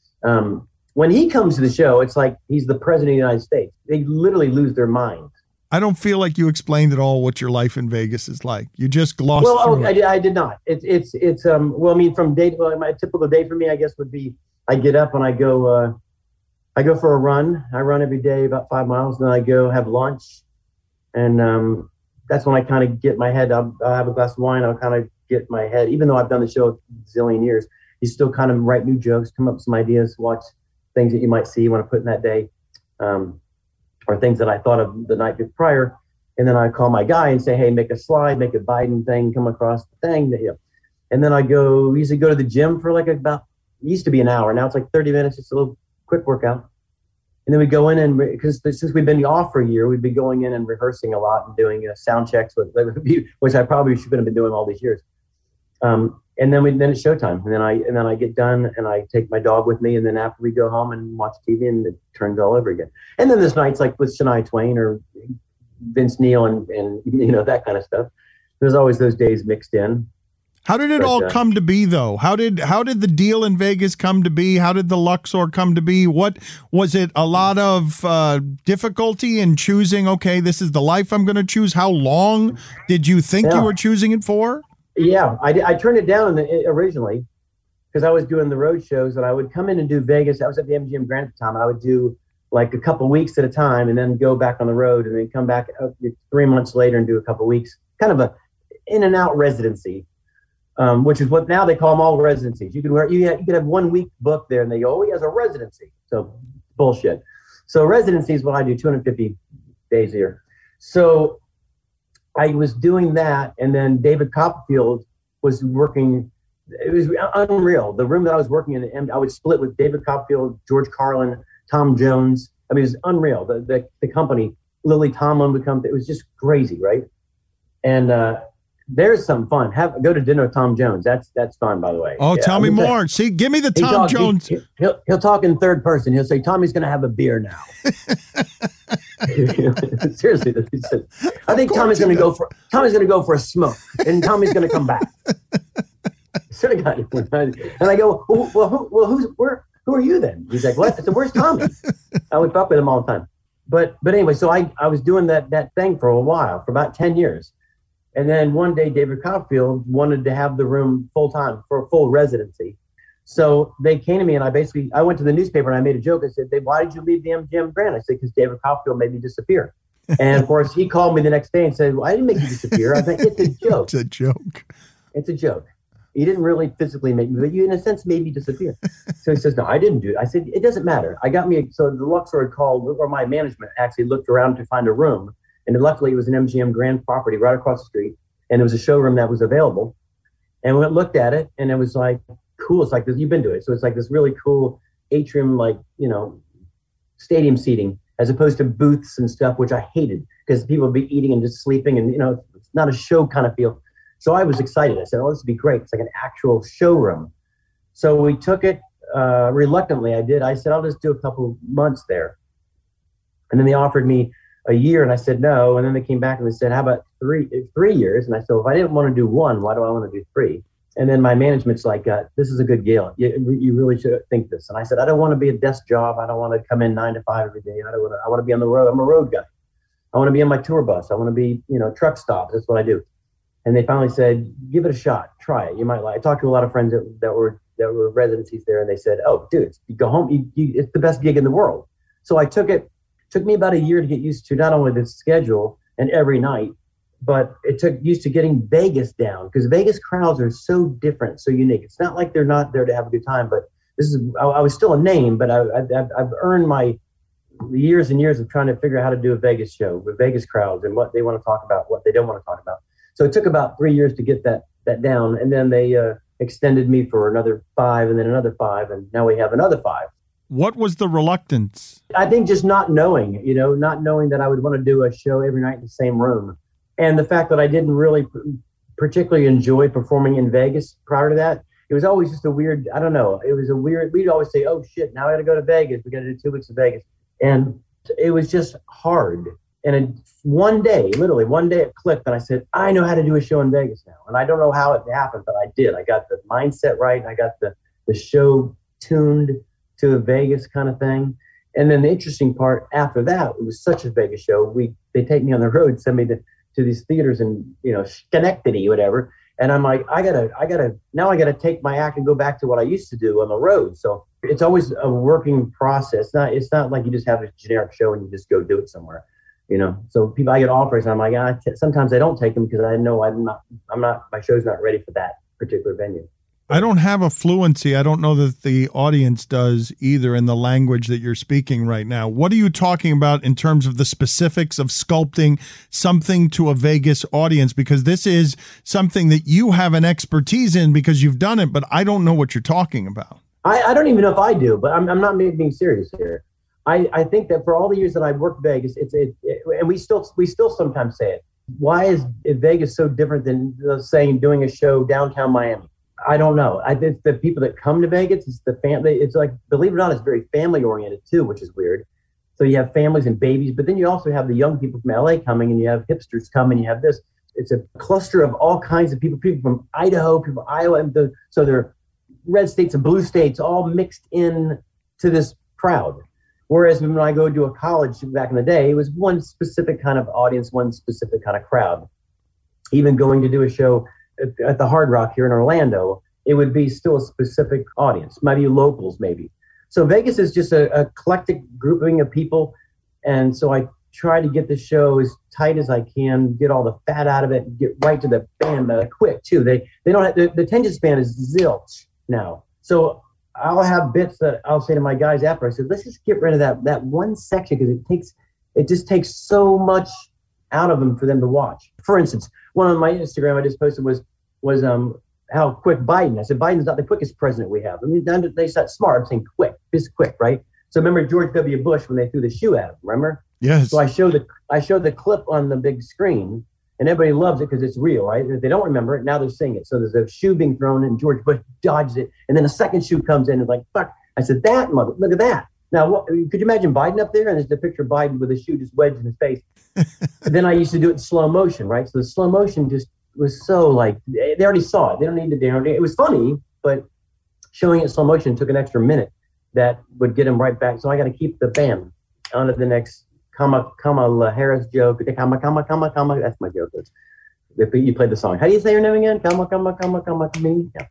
Um, when he comes to the show, it's like he's the president of the United States. They literally lose their minds. I don't feel like you explained at all what your life in Vegas is like. You just glossed well, through oh, it. I, I did not. It's it's it's um. Well, I mean, from day to, well, my typical day for me, I guess, would be I get up and I go. Uh, I go for a run. I run every day about five miles. Then I go have lunch. And um, that's when I kind of get my head. I'll, I'll have a glass of wine. I'll kind of get my head. Even though I've done the show a zillion years, you still kind of write new jokes, come up with some ideas, watch things that you might see you want to put in that day, um, or things that I thought of the night prior. And then I call my guy and say, hey, make a slide, make a Biden thing, come across the thing. That, you know. And then I go, we usually go to the gym for like about, it used to be an hour. Now it's like thirty minutes. It's a little quick workout. And then we go in and, because since we've been off for a year, we'd be going in and rehearsing a lot and doing uh, sound checks, with, which I probably shouldn't have been doing all these years. Um, and then we then it's showtime. And then I and then I get done and I take my dog with me. And then after we go home and watch T V, and it turns all over again. And then there's nights like with Shania Twain or Vince Neil and, and you know, that kind of stuff. There's always those days mixed in. How did it but, all uh, come to be, though? How did how did the deal in Vegas come to be? How did the Luxor come to be? What was it? A lot of uh, difficulty in choosing? Okay, this is the life I'm going to choose. How long did you think yeah. you were choosing it for? Yeah, I, I turned it down in the, originally because I was doing the road shows, and I would come in and do Vegas. I was at the M G M Grand at the time, and I would do like a couple weeks at a time, and then go back on the road, and then come back uh, three months later and do a couple weeks, kind of a in and out residency. Um, which is what now they call them all residencies. You could wear, you, have, you could have one week booked there and they go, oh, he has a residency. So bullshit. So residency is what I do, two hundred fifty days a year. So I was doing that. And then David Copperfield was working. It was unreal. The room that I was working in, I would split with David Copperfield, George Carlin, Tom Jones. I mean, it was unreal. The, the, the company, Lily Tomlin would come. It was just crazy. Right. And, uh, there's some fun. Have go to dinner with Tom Jones. That's that's fun, by the way. Oh, yeah, tell me more. See, give me the Tom talk, Jones. He, he'll he'll talk in third person. He'll say, "Tommy's going to have a beer now." Seriously, he says, I think Tommy's going to go for Tommy's going to go for a smoke, and Tommy's going to come back. Sort of got it. And I go, well, well, who, well, who's where? Who are you then? He's like, what? I said, where's Tommy? I would fuck with him all the time. But but anyway, so I I was doing that that thing for a while, for about ten years. And then one day, David Copperfield wanted to have the room full time for a full residency. So they came to me, and I basically, I went to the newspaper and I made a joke. I said, why did you leave the M G M Grand? I said, because David Copperfield made me disappear. And of course, he called me the next day and said, well, I didn't make you disappear. I think it's a joke. It's a joke. It's a joke. You didn't really physically make me, but you, in a sense, made me disappear. So he says, no, I didn't do it. I said, it doesn't matter. I got me, so the Luxor had called, or my management actually looked around to find a room. And luckily, it was an M G M Grand property right across the street. And it was a showroom that was available. And we looked at it, and it was like, cool. It's like this, you've been to it. So it's like this really cool atrium, like, you know, stadium seating, as opposed to booths and stuff, which I hated because people would be eating and just sleeping. And, you know, it's not a show kind of feel. So I was excited. I said, oh, this would be great. It's like an actual showroom. So we took it uh, reluctantly. I did. I said, I'll just do a couple months there. And then they offered me a year, and I said no. And then they came back and they said, how about three three years? And I said, well, if I didn't want to do one, why do I want to do three? And then my management's like, uh, this is a good deal. You, you really should think this. And I said, I don't want to be a desk job. I don't want to come in nine to five every day. I don't want to, I want to be on the road. I'm a road guy. I want to be on my tour bus. I want to be, you know, truck stops. That's what I do. And they finally said, give it a shot. Try it. You might like. I talked to a lot of friends that, that were that were residencies there, and they said, oh, dude, you go home. You, you, it's the best gig in the world. So I took it. Took me about a year to get used to not only the schedule and every night, but it took used to getting Vegas down, because Vegas crowds are so different, so unique. It's not like they're not there to have a good time, but this is, I, I was still a name, but I, I, I've earned my years and years of trying to figure out how to do a Vegas show with Vegas crowds and what they want to talk about, what they don't want to talk about. So it took about three years to get that that down, and then they uh, extended me for another five, and then another five, and now we have another five. What was the reluctance? I think just not knowing, you know, not knowing that I would want to do a show every night in the same room. And the fact that I didn't really particularly enjoy performing in Vegas prior to that. It was always just a weird, I don't know. It was a weird, we'd always say, oh shit, now I got to go to Vegas. We got to do two weeks of Vegas. And it was just hard. And it, one day, literally one day it clicked, and I said, I know how to do a show in Vegas now. And I don't know how it happened, but I did. I got the mindset right. And I got the, the show tuned to a Vegas kind of thing. And then the interesting part after that, it was such a Vegas show. We they take me on the road, send me to, to these theaters in, you know, Schenectady, whatever. And I'm like, I gotta, I gotta, now I gotta take my act and go back to what I used to do on the road. So it's always a working process. Not, it's not like you just have a generic show and you just go do it somewhere, you know. So people, I get offers, and I'm like, ah, t- sometimes I don't take them because I know I'm not, I'm not, my show's not ready for that particular venue. I don't have a fluency. I don't know that the audience does either in the language that you're speaking right now. What are you talking about in terms of the specifics of sculpting something to a Vegas audience? Because this is something that you have an expertise in because you've done it, but I don't know what you're talking about. I, I don't even know if I do, but I'm, I'm not being serious here. I, I think that for all the years that I've worked Vegas, it's it, it, and we still we still sometimes say it. Why is Vegas so different than uh, saying doing a show downtown Miami? I don't know. I think the people that come to Vegas, it's the family. It's like, believe it or not, it's very family oriented too, which is weird. So you have families and babies, but then you also have the young people from L A coming, and you have hipsters coming. You have this. It's a cluster of all kinds of people. People from Idaho, people from Iowa, and the, so they're red states and blue states all mixed in to this crowd. Whereas when I go to a college back in the day, it was one specific kind of audience, one specific kind of crowd. Even going to do a show at, at the Hard Rock here in Orlando, it would be still a specific audience, maybe locals, maybe. So Vegas is just a, a eclectic grouping of people. And so I try to get the show as tight as I can, get all the fat out of it, get right to the band uh, quick too. They they don't have, the, the attention span is zilch now. So I'll have bits that I'll say to my guys after. I said, let's just get rid of that that one section, because it takes it just takes so much out of them for them to watch. For instance, one on my Instagram I just posted was was um how quick Biden. I said, Biden's not the quickest president we have. I mean, they said smart. I'm saying quick, just quick, right? So remember George W. Bush when they threw the shoe at him, remember? Yes. So I showed the I showed the clip on the big screen, and everybody loves it because it's real, right? If they don't remember it, now they're seeing it. So there's a shoe being thrown, and George Bush dodges it, and then a second shoe comes in, and like, fuck. I said, that mother, look at that. Now, what, could you imagine Biden up there? And there's the picture of Biden with a shoe just wedged in his face. Then I used to do it in slow motion, right? So the slow motion just was so like, they already saw it. They don't need to, they don't, it was funny, but showing it in slow motion took an extra minute that would get him right back. So I got to keep the bam on to the next Kamala, Kamala Harris joke. Kamala, Kamala, Kamala, Kamala. That's my joke. You played the song. How do you say your name again? Kamala, Kamala, Kamala, Kamala, Kamala. Yeah.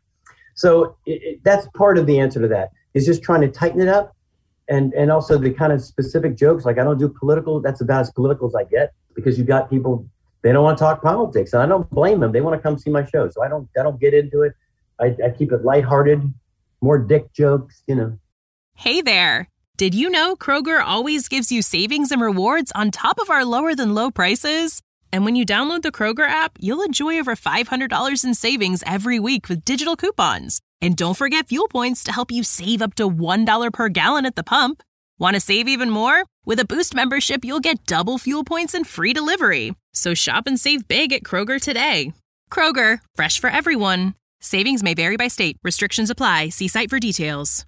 So it, it, that's part of the answer to that, is just trying to tighten it up. And and also the kind of specific jokes. Like I don't do political. That's about as political as I get, because you got people, they don't want to talk politics. And I don't blame them. They want to come see my show. So I don't I don't get into it. I, I keep it lighthearted, more dick jokes, you know. Hey there. Did you know Kroger always gives you savings and rewards on top of our lower than low prices? And when you download the Kroger app, you'll enjoy over five hundred dollars in savings every week with digital coupons. And don't forget fuel points to help you save up to one dollar per gallon at the pump. Want to save even more? With a Boost membership, you'll get double fuel points and free delivery. So shop and save big at Kroger today. Kroger, fresh for everyone. Savings may vary by state. Restrictions apply. See site for details.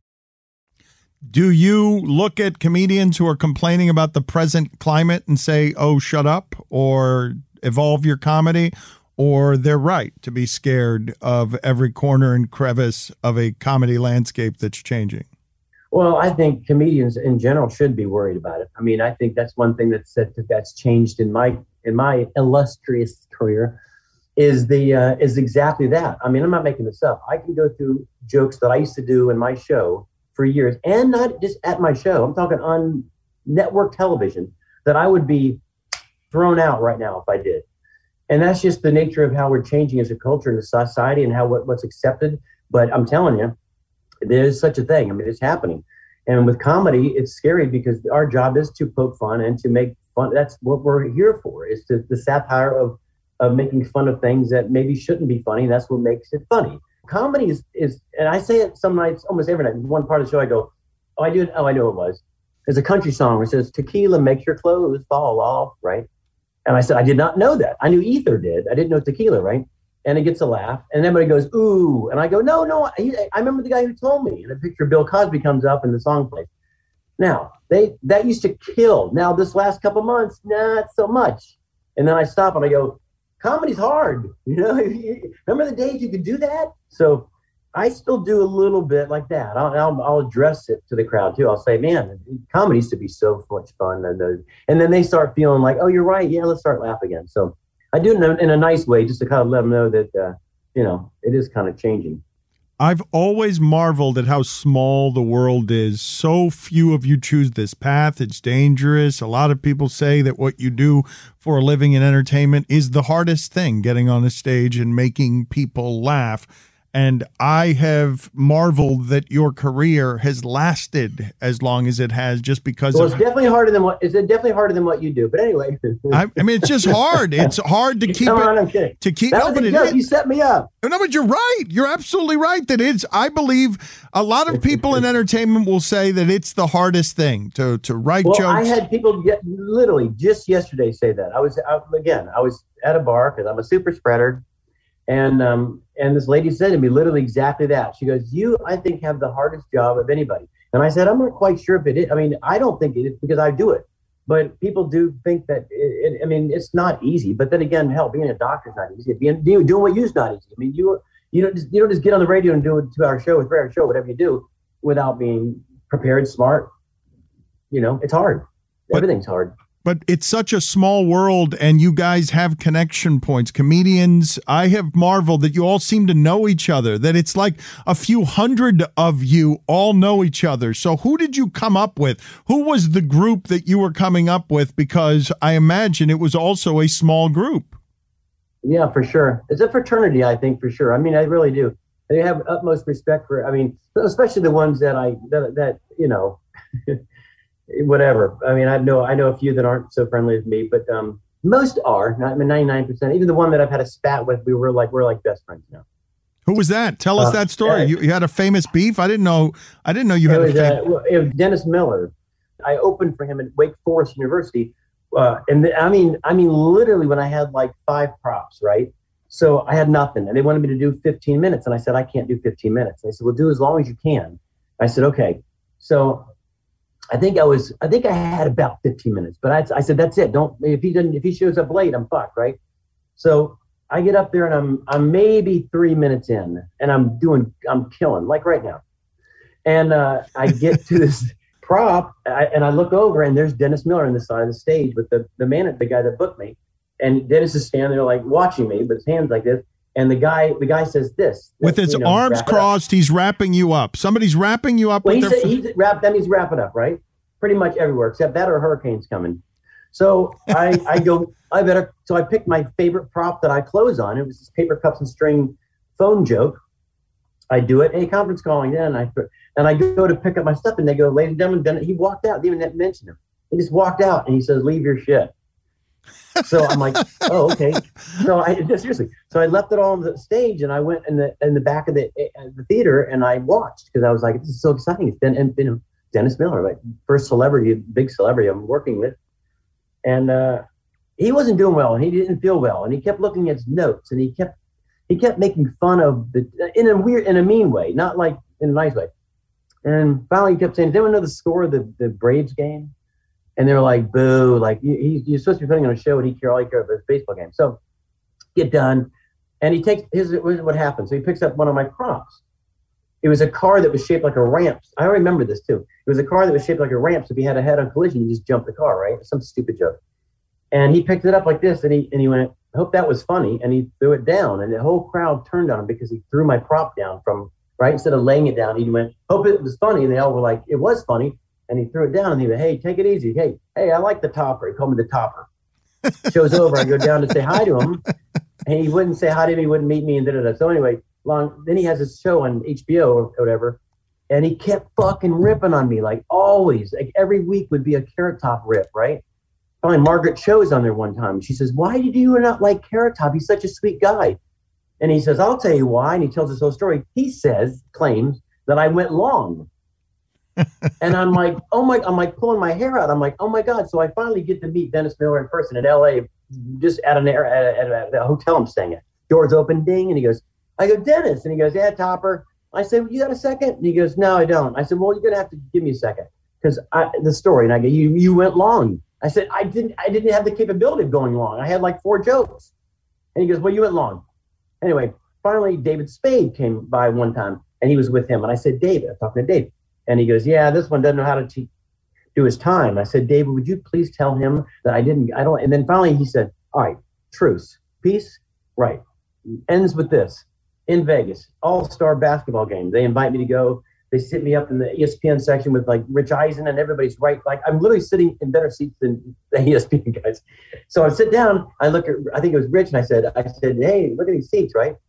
Do you look at comedians who are complaining about the present climate and say, oh, shut up, or evolve your comedy? Or they're right to be scared of every corner and crevice of a comedy landscape that's changing? Well, I think comedians in general should be worried about it. I mean, I think that's one thing that's that, that's changed in my in my illustrious career is the uh, is exactly that. I mean, I'm not making this up. I can go through jokes that I used to do in my show for years, and not just at my show. I'm talking on network television, that I would be thrown out right now if I did. And that's just the nature of how we're changing as a culture and a society, and how what, what's accepted. But I'm telling you, there's such a thing. I mean, it's happening. And with comedy, it's scary because our job is to poke fun and to make fun. That's what we're here for, is to, the satire of, of making fun of things that maybe shouldn't be funny. That's what makes it funny. Comedy is, is, and I say it some nights, almost every night. One part of the show, I go, oh, I do it. Oh, I know it was. There's a country song where it says, tequila makes your clothes fall off, right? And I said, I did not know that. I knew ether did. I didn't know tequila, right? And it gets a laugh. And everybody goes, ooh. And I go, no, no. I, I remember the guy who told me. And a picture of Bill Cosby comes up and the song plays. Now, they that used to kill. Now, this last couple months, not so much. And then I stop and I go, comedy's hard. You know, remember the days you could do that? So I still do a little bit like that. I'll, I'll, I'll address it to the crowd too. I'll say, man, comedy used to be so much fun. And, uh, and then they start feeling like, oh, you're right. Yeah, let's start laughing again. So I do it in a, in a nice way, just to kind of let them know that, uh, you know, it is kind of changing. I've always marveled at how small the world is. So few of you choose this path. It's dangerous. A lot of people say that what you do for a living in entertainment is the hardest thing, getting on a stage and making people laugh. And I have marveled that your career has lasted as long as it has, just because well, of, it's definitely harder than what it's definitely harder than what you do. But anyway, I, I mean, it's just hard. It's hard to keep Come it. on, I'm kidding. To keep that no, was but a it joke. is. You set me up. No, but you're right. You're absolutely right. That it's. I believe a lot of people in entertainment will say that it's the hardest thing to to write Well, jokes. I had people get literally just yesterday say that. I was I, again. I was at a bar because I'm a super spreader, and um and this lady said to me literally exactly that. She goes, "You, I think, have the hardest job of anybody." And I said, "I'm not quite sure if it is. I mean, I don't think it is because I do it, but people do think that. It, it, I mean, it's not easy. But then again, hell, being a doctor is not easy. Being doing what you is not easy. I mean, you you don't just, you don't just get on the radio and do a two-hour show, a three-hour show, whatever you do, without being prepared, smart. You know, it's hard. But, Everything's hard. But it's such a small world, and you guys have connection points. Comedians, I have marveled that you all seem to know each other, that it's like a few hundred of you all know each other. So who did you come up with? Who was the group that you were coming up with? Because I imagine it was also a small group. Yeah, for sure. It's a fraternity, I think, for sure. I mean, I really do. I have utmost respect for, I mean, especially the ones that I, that, that you know, whatever. I mean, I know I know a few that aren't so friendly with me, but um, most are. I mean, ninety-nine percent. Even the one that I've had a spat with, we were like we're like best friends now. Who was that? Tell us uh, that story. Uh, you, you had a famous beef. I didn't know. I didn't know you had it was, a famous. uh, it was Dennis Miller. I opened for him at Wake Forest University, uh, and the, I mean, I mean, literally when I had like five props, right? So I had nothing, and they wanted me to do fifteen minutes, and I said I can't do fifteen minutes. And they said, "Well, do as long as you can." I said, "Okay." So I think I was, I think I had about fifteen minutes, but I, I said, that's it. Don't, if he doesn't, if he shows up late, I'm fucked, right? So I get up there and I'm, I'm maybe three minutes in and I'm doing, I'm killing like right now. And uh, I get to this prop I, and I look over and there's Dennis Miller on the side of the stage with the, the man, the guy that booked me. And Dennis is standing there like watching me, but his hands like this. And the guy, the guy says this. With his you know, arms crossed, he's wrapping you up. Somebody's wrapping you up. Well, with he's, their... he's wrapped, that means wrapping up, right? Pretty much everywhere, except that or a hurricane's coming. So I, I go, I better, so I picked my favorite prop that I close on. It was this paper cups and string phone joke. I do it, hey, conference calling, then I, and I go to pick up my stuff and they go, ladies and gentlemen, then he walked out, didn't even mention him. He just walked out and he says, leave your shit. So I'm like, oh, okay. So I just seriously. So I left it all on the stage, and I went in the in the back of the uh, the theater, and I watched because I was like, this is so exciting. It's Den, and you know, Dennis Miller, like first celebrity, big celebrity I'm working with, and uh, he wasn't doing well, and he didn't feel well, and he kept looking at his notes, and he kept he kept making fun of the in a weird, in a mean way, not like in a nice way. And finally, he kept saying, "Does anyone know the score of the the Braves game?" And they were like, boo, like, he, you're supposed to be putting on a show and he care all he cares about his baseball game. So get done. And he takes his, what happened? So he picks up one of my props. It was a car that was shaped like a ramp. I remember this too. It was a car that was shaped like a ramp. So if you had a head-on collision, you just jump the car, right? Some stupid joke. And he picked it up like this and he, and he went, I hope that was funny. And he threw it down and the whole crowd turned on him because he threw my prop down from, right? Instead of laying it down, he went, hope it was funny. And they all were like, it was funny. And he threw it down and he went, hey, take it easy. Hey, hey, I like the topper. He called me the topper. Show's over. I go down to say hi to him. And he wouldn't say hi to me, he wouldn't meet me, and da da da. So anyway, long then he has a show on H B O or whatever. And he kept fucking ripping on me, like always. Like every week would be a Carrot Top rip, right? Finally, Margaret Cho's on there one time. She says, why did you not like Carrot Top? He's such a sweet guy. And he says, I'll tell you why. And he tells his whole story. He says, claims that I went long. And I'm like, oh my, I'm like pulling my hair out. I'm like, oh my God. So I finally get to meet Dennis Miller in person in L A, just at an air, at, at, at a hotel I'm staying at. Doors open, ding. And he goes, I go, Dennis. And he goes, yeah, Topper. I said, well, you got a second? And he goes, no, I don't. I said, well, you're going to have to give me a second. Because the story, and I go, you, you went long. I said, I didn't, I didn't have the capability of going long. I had like four jokes. And he goes, well, you went long. Anyway, finally, David Spade came by one time and he was with him. And I said, David, I'm talking to David. And he goes, yeah, this one doesn't know how to te- do his time. I said, David, would you please tell him that I didn't, I don't, and then finally he said, all right, truce, peace, right. Ends with this, in Vegas, all-star basketball game. They invite me to go. They sit me up in the E S P N section with like Rich Eisen and everybody's right. Like I'm literally sitting in better seats than the E S P N guys. So I sit down, I look at, I think it was Rich, and I said, I said, hey, look at these seats, right?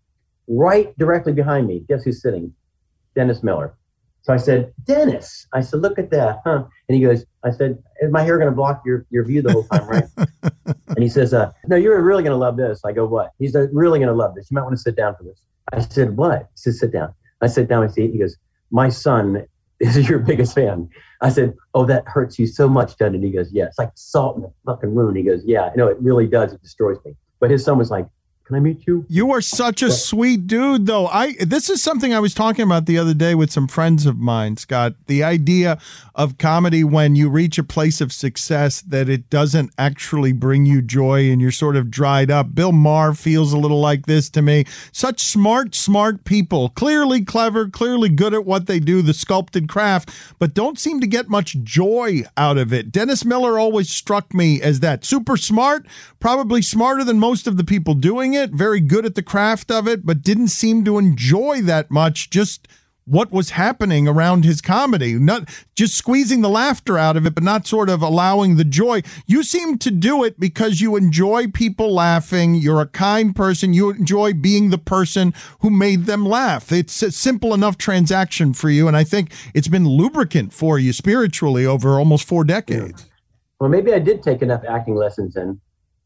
right directly behind me. Guess who's sitting? Dennis Miller. So I said, Dennis, I said, look at that, huh? And he goes, I said, is my hair going to block your, your view the whole time, right? And he says, uh, no, you're really going to love this. I go, what? He's uh, really going to love this. You might want to sit down for this. I said, what? He says, sit down. I sit down and see. He goes, my son is your biggest fan. I said, oh, that hurts you so much, doesn't it? He goes, yeah, it's like salt in the fucking wound. He goes, yeah, no, it really does. It destroys me. But his son was like, can I meet you? You are such a sweet dude, though. I this is something I was talking about the other day with some friends of mine, Scott. The idea of comedy when you reach a place of success that it doesn't actually bring you joy and you're sort of dried up. Bill Maher feels a little like this to me. Such smart, smart people, clearly clever, clearly good at what they do, the sculpted craft, but don't seem to get much joy out of it. Dennis Miller always struck me as that. Super smart, probably smarter than most of the people doing it. It, very good at the craft of it, but didn't seem to enjoy that much just what was happening around his comedy, not just squeezing the laughter out of it, but not sort of allowing the joy. You seem to do it because you enjoy people laughing. You're a kind person. You enjoy being the person who made them laugh. It's a simple enough transaction for you, and I think it's been lubricant for you spiritually over almost four decades. Yeah. Well, maybe I did take enough acting lessons in.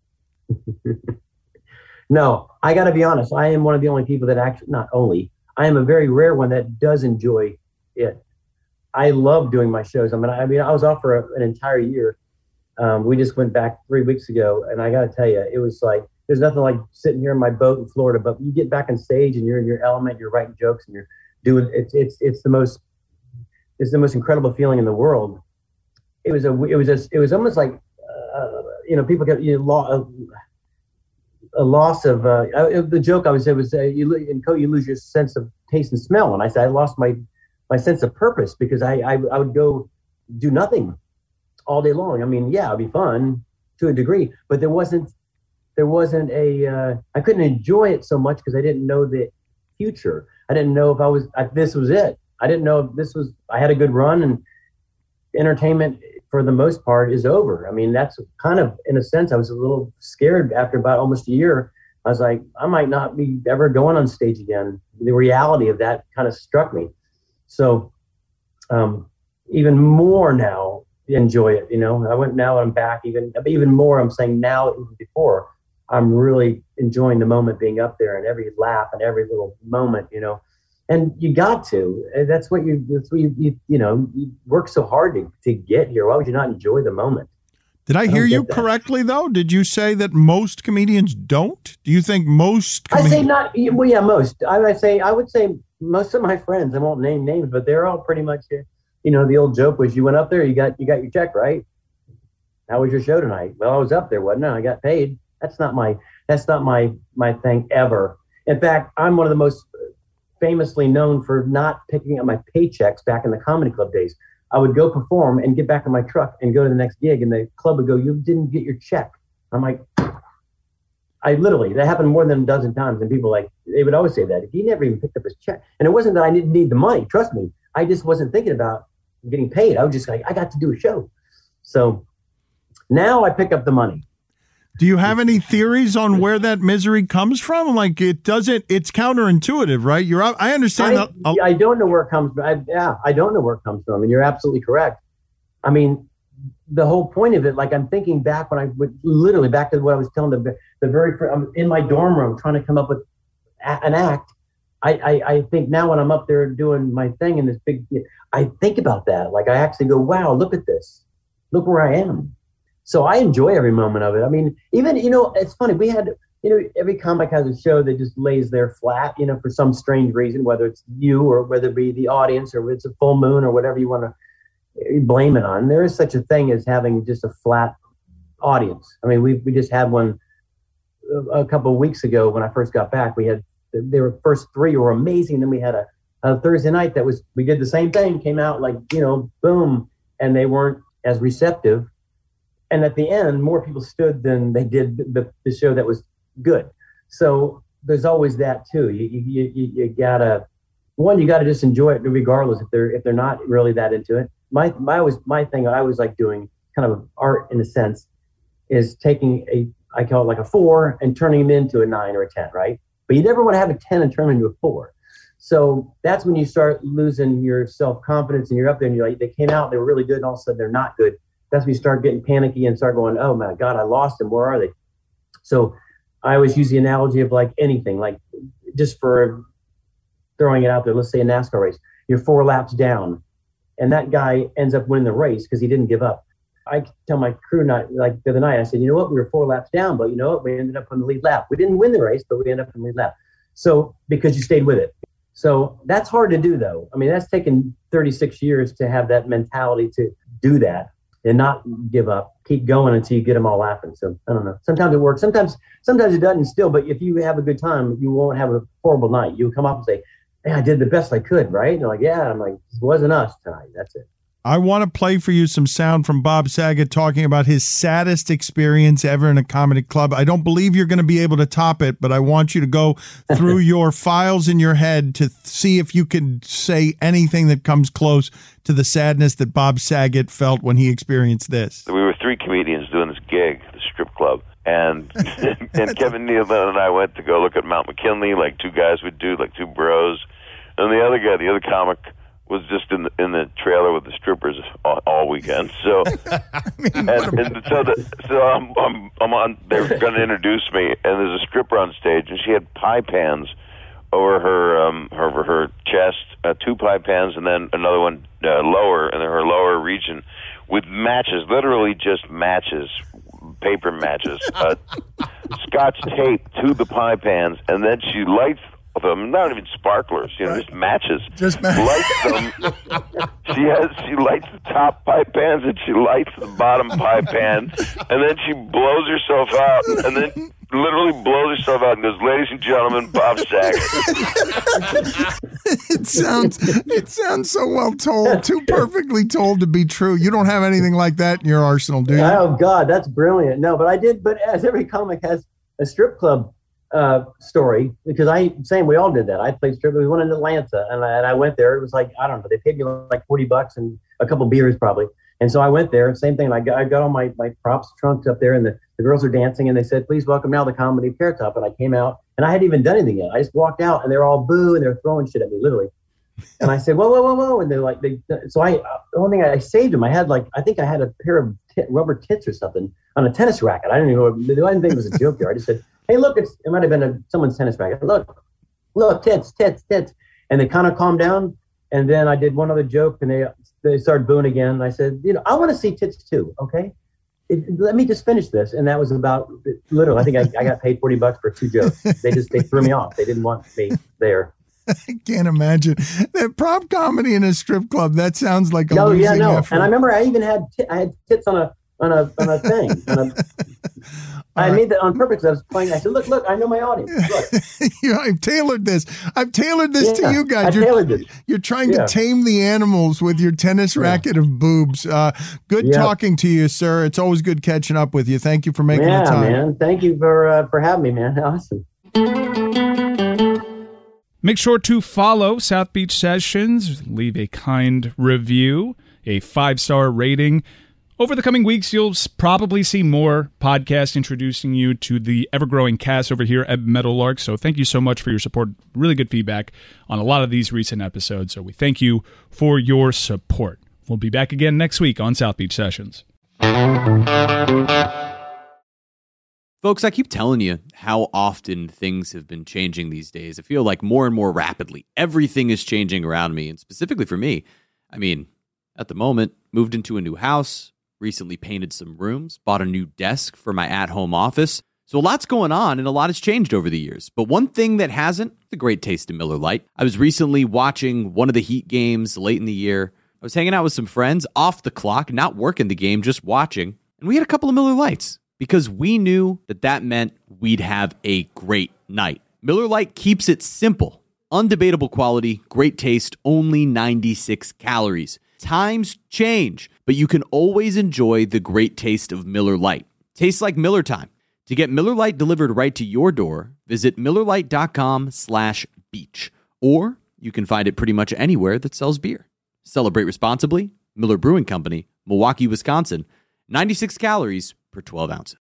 No, I got to be honest. I am one of the only people that actually, not only, I am a very rare one that does enjoy it. I love doing my shows. I mean, I mean, I was off for a, an entire year. Um, we just went back three weeks ago, and I got to tell you, it was like, there's nothing like sitting here in my boat in Florida, but you get back on stage and you're in your element, you're writing jokes and you're doing, it's, it's, it's the most, it's the most incredible feeling in the world. It was a, it was just, it was almost like, uh, you know, people get, you know, law, uh, a loss of uh, I, the joke I would say was uh, you in co you lose your sense of taste and smell, and I said I lost my my sense of purpose because I, I I would go do nothing all day long. I mean, yeah, it'd be fun to a degree, but there wasn't there wasn't a uh, I couldn't enjoy it so much because I didn't know the future. I didn't know if I was if this was it. I didn't know if this was I had a good run, and entertainment for the most part is over. I mean, that's kind of, in a sense, I was a little scared after about almost a year. I was like, I might not be ever going on stage again. The reality of that kind of struck me. So um, even more now, enjoy it. You know, I went now I'm back even, even more. I'm saying now, even before, I'm really enjoying the moment being up there and every laugh and every little moment, you know. And you got to. That's what you. That's what you. You, you know. You work so hard to, to get here. Why would you not enjoy the moment? Did I, I hear you correctly, though? Did you say that most comedians don't? Do you think most? Com- I say not. Well, yeah, most. I would say. I would say most of my friends. I won't name names, but they're all pretty much. You know, the old joke was, you went up there, you got you got your check, right? How was your show tonight? Well, I was up there, wasn't I? I got paid. That's not my. That's not my my thing ever. In fact, I'm one of the most famously known for not picking up my paychecks back in the comedy club days. I would go perform and get back in my truck and go to the next gig, and the club would go, you didn't get your check. I'm like, I literally, that happened more than a dozen times, and people like, they would always say that. He never even picked up his check. And it wasn't that I didn't need the money, trust me. I just wasn't thinking about getting paid. I was just like, I got to do a show. So now I pick up the money. Do you have any theories on where that misery comes from? Like, it doesn't, it's counterintuitive, right? You're, I understand I, that. Oh. I don't know where it comes from. I, yeah, I don't know where it comes from. And you're absolutely correct. I mean, the whole point of it, like I'm thinking back when I would literally back to what I was telling the, the very, I'm in my dorm room trying to come up with a, an act. I, I, I think now when I'm up there doing my thing in this big, I think about that. Like I actually go, wow, look at this. Look where I am. So I enjoy every moment of it. I mean, even, you know, it's funny. We had, you know, every comic has a show that just lays there flat, you know, for some strange reason, whether it's you or whether it be the audience or it's a full moon or whatever you want to blame it on. There is such a thing as having just a flat audience. I mean, we we just had one a couple of weeks ago when I first got back. We had, there were first three were amazing. Then we had a, a Thursday night that was, we did the same thing, came out like, you know, boom, and they weren't as receptive. And at the end, more people stood than they did the, the show that was good. So there's always that too. You you you, you gotta one, you gotta just enjoy it regardless if they're if they're not really that into it. My my was my thing. I was like doing kind of art in a sense, is taking a I call it like a four and turning it into a nine or a ten, right? but you never want to have a ten and turn into a four. So that's when you start losing your self-confidence, and you're up there and you're like, they came out, they were really good, and all of a sudden they're not good. That's when you start getting panicky and start going, oh my God, I lost them. Where are they? So I always use the analogy of like anything, like just for throwing it out there, let's say a NASCAR race, you're four laps down and that guy ends up winning the race because he didn't give up. I tell my crew, not like the other night, I said, you know what, we were four laps down, but you know what, we ended up on the lead lap. We didn't win the race, but we ended up on the lead lap. So because you stayed with it. So that's hard to do though. I mean, that's taken thirty-six years to have that mentality to do that and not give up, keep going until you get them all laughing. So I don't know. Sometimes it works. Sometimes, sometimes it doesn't still, but if you have a good time, you won't have a horrible night. You'll come up and say, hey, I did the best I could, right? And they're like, yeah. I'm like, it wasn't us tonight. That's it. I want to play for you some sound from Bob Saget talking about his saddest experience ever in a comedy club. I don't believe you're going to be able to top it, but I want you to go through your files in your head to see if you can say anything that comes close to the sadness that Bob Saget felt when he experienced this. We were three comedians doing this gig, the strip club, and and Kevin Nealon and I went to go look at Mount McKinley, like two guys would do, like two bros, and the other guy, the other comic, was just in the, in the trailer with the strippers all, all weekend. So, I mean, and, and so, the, so I'm, I'm, I'm on. They're going to introduce me, and there's a stripper on stage, and she had pie pans over her um, over her chest, uh, two pie pans, and then another one uh, lower in her lower region, with matches, literally just matches, paper matches, uh, Scotch tape to the pie pans, and then she lights them, not even sparklers, you know, right. just matches. Just matches. Lights them. She has, she lights the top pie pans and she lights the bottom pie pan, and then she blows herself out, and then literally blows herself out and goes, "Ladies and gentlemen, Bob Saget." It sounds, it sounds so well told, too perfectly told to be true. You don't have anything like that in your arsenal, do you? Oh God, that's brilliant. No, but I did. But as every comic has a strip club uh story, because I same we all did that. I played strip. We went in Atlanta, and I, and I went there. It was like, I don't know, they paid me like forty bucks and a couple beers probably. And so I went there, same thing. I got I got all my my props trunked up there, and the, the girls are dancing, and they said, "Please welcome now the comedy Pear Top." And I came out, and I hadn't even done anything yet. I just walked out, and they're all boo, and they're throwing shit at me, literally. And I said, "Whoa, whoa, whoa, whoa!" And they're like, they. So I, uh, the only thing I, I saved them. I had like, I think I had a pair of t- rubber tits or something on a tennis racket. I didn't even know. I didn't think it was a joke there. I just said, "Hey, look, it's it might have been a, someone's tennis racket. Look, look, tits, tits, tits." And they kind of calmed down. And then I did one other joke, and they they started booing again. And I said, "You know, I want to see tits too. Okay, it, let me just finish this." And that was about literally. I think I, I got paid forty bucks for two jokes. They just they threw me off. They didn't want me there. I can't imagine that prop comedy in a strip club. That sounds like a no, losing yeah, no. effort. And I remember I even had t- I had tits on a on a on a thing. On a, I right. made that on purpose. I was playing. I said, "Look, look! I know my audience. Look." You know, I've tailored this. I've tailored this yeah, to you guys. I you're, tailored this. You're trying yeah. to tame the animals with your tennis yeah. racket of boobs. Uh, good yeah. talking to you, sir. It's always good catching up with you. Thank you for making yeah, the time. Yeah, man. Thank you for uh, for having me, man. Awesome. Make sure to follow South Beach Sessions, leave a kind review, a five-star rating. Over the coming weeks, you'll probably see more podcasts introducing you to the ever-growing cast over here at Meadowlark. So thank you so much for your support. Really good feedback on a lot of these recent episodes. So we thank you for your support. We'll be back again next week on South Beach Sessions. Folks, I keep telling you how often things have been changing these days. I feel like more and more rapidly, everything is changing around me, and specifically for me. I mean, at the moment, moved into a new house, recently painted some rooms, bought a new desk for my at-home office. So a lot's going on, and a lot has changed over the years. But one thing that hasn't, the great taste of Miller Lite. I was recently watching one of the Heat games late in the year. I was hanging out with some friends, off the clock, not working the game, just watching, and we had a couple of Miller Lites. Because we knew that that meant we'd have a great night. Miller Lite keeps it simple. Undebatable quality, great taste, only ninety-six calories. Times change, but you can always enjoy the great taste of Miller Lite. Tastes like Miller time. To get Miller Lite delivered right to your door, visit MillerLite.com slash beach. Or you can find it pretty much anywhere that sells beer. Celebrate responsibly. Miller Brewing Company, Milwaukee, Wisconsin. ninety-six calories per twelve ounces.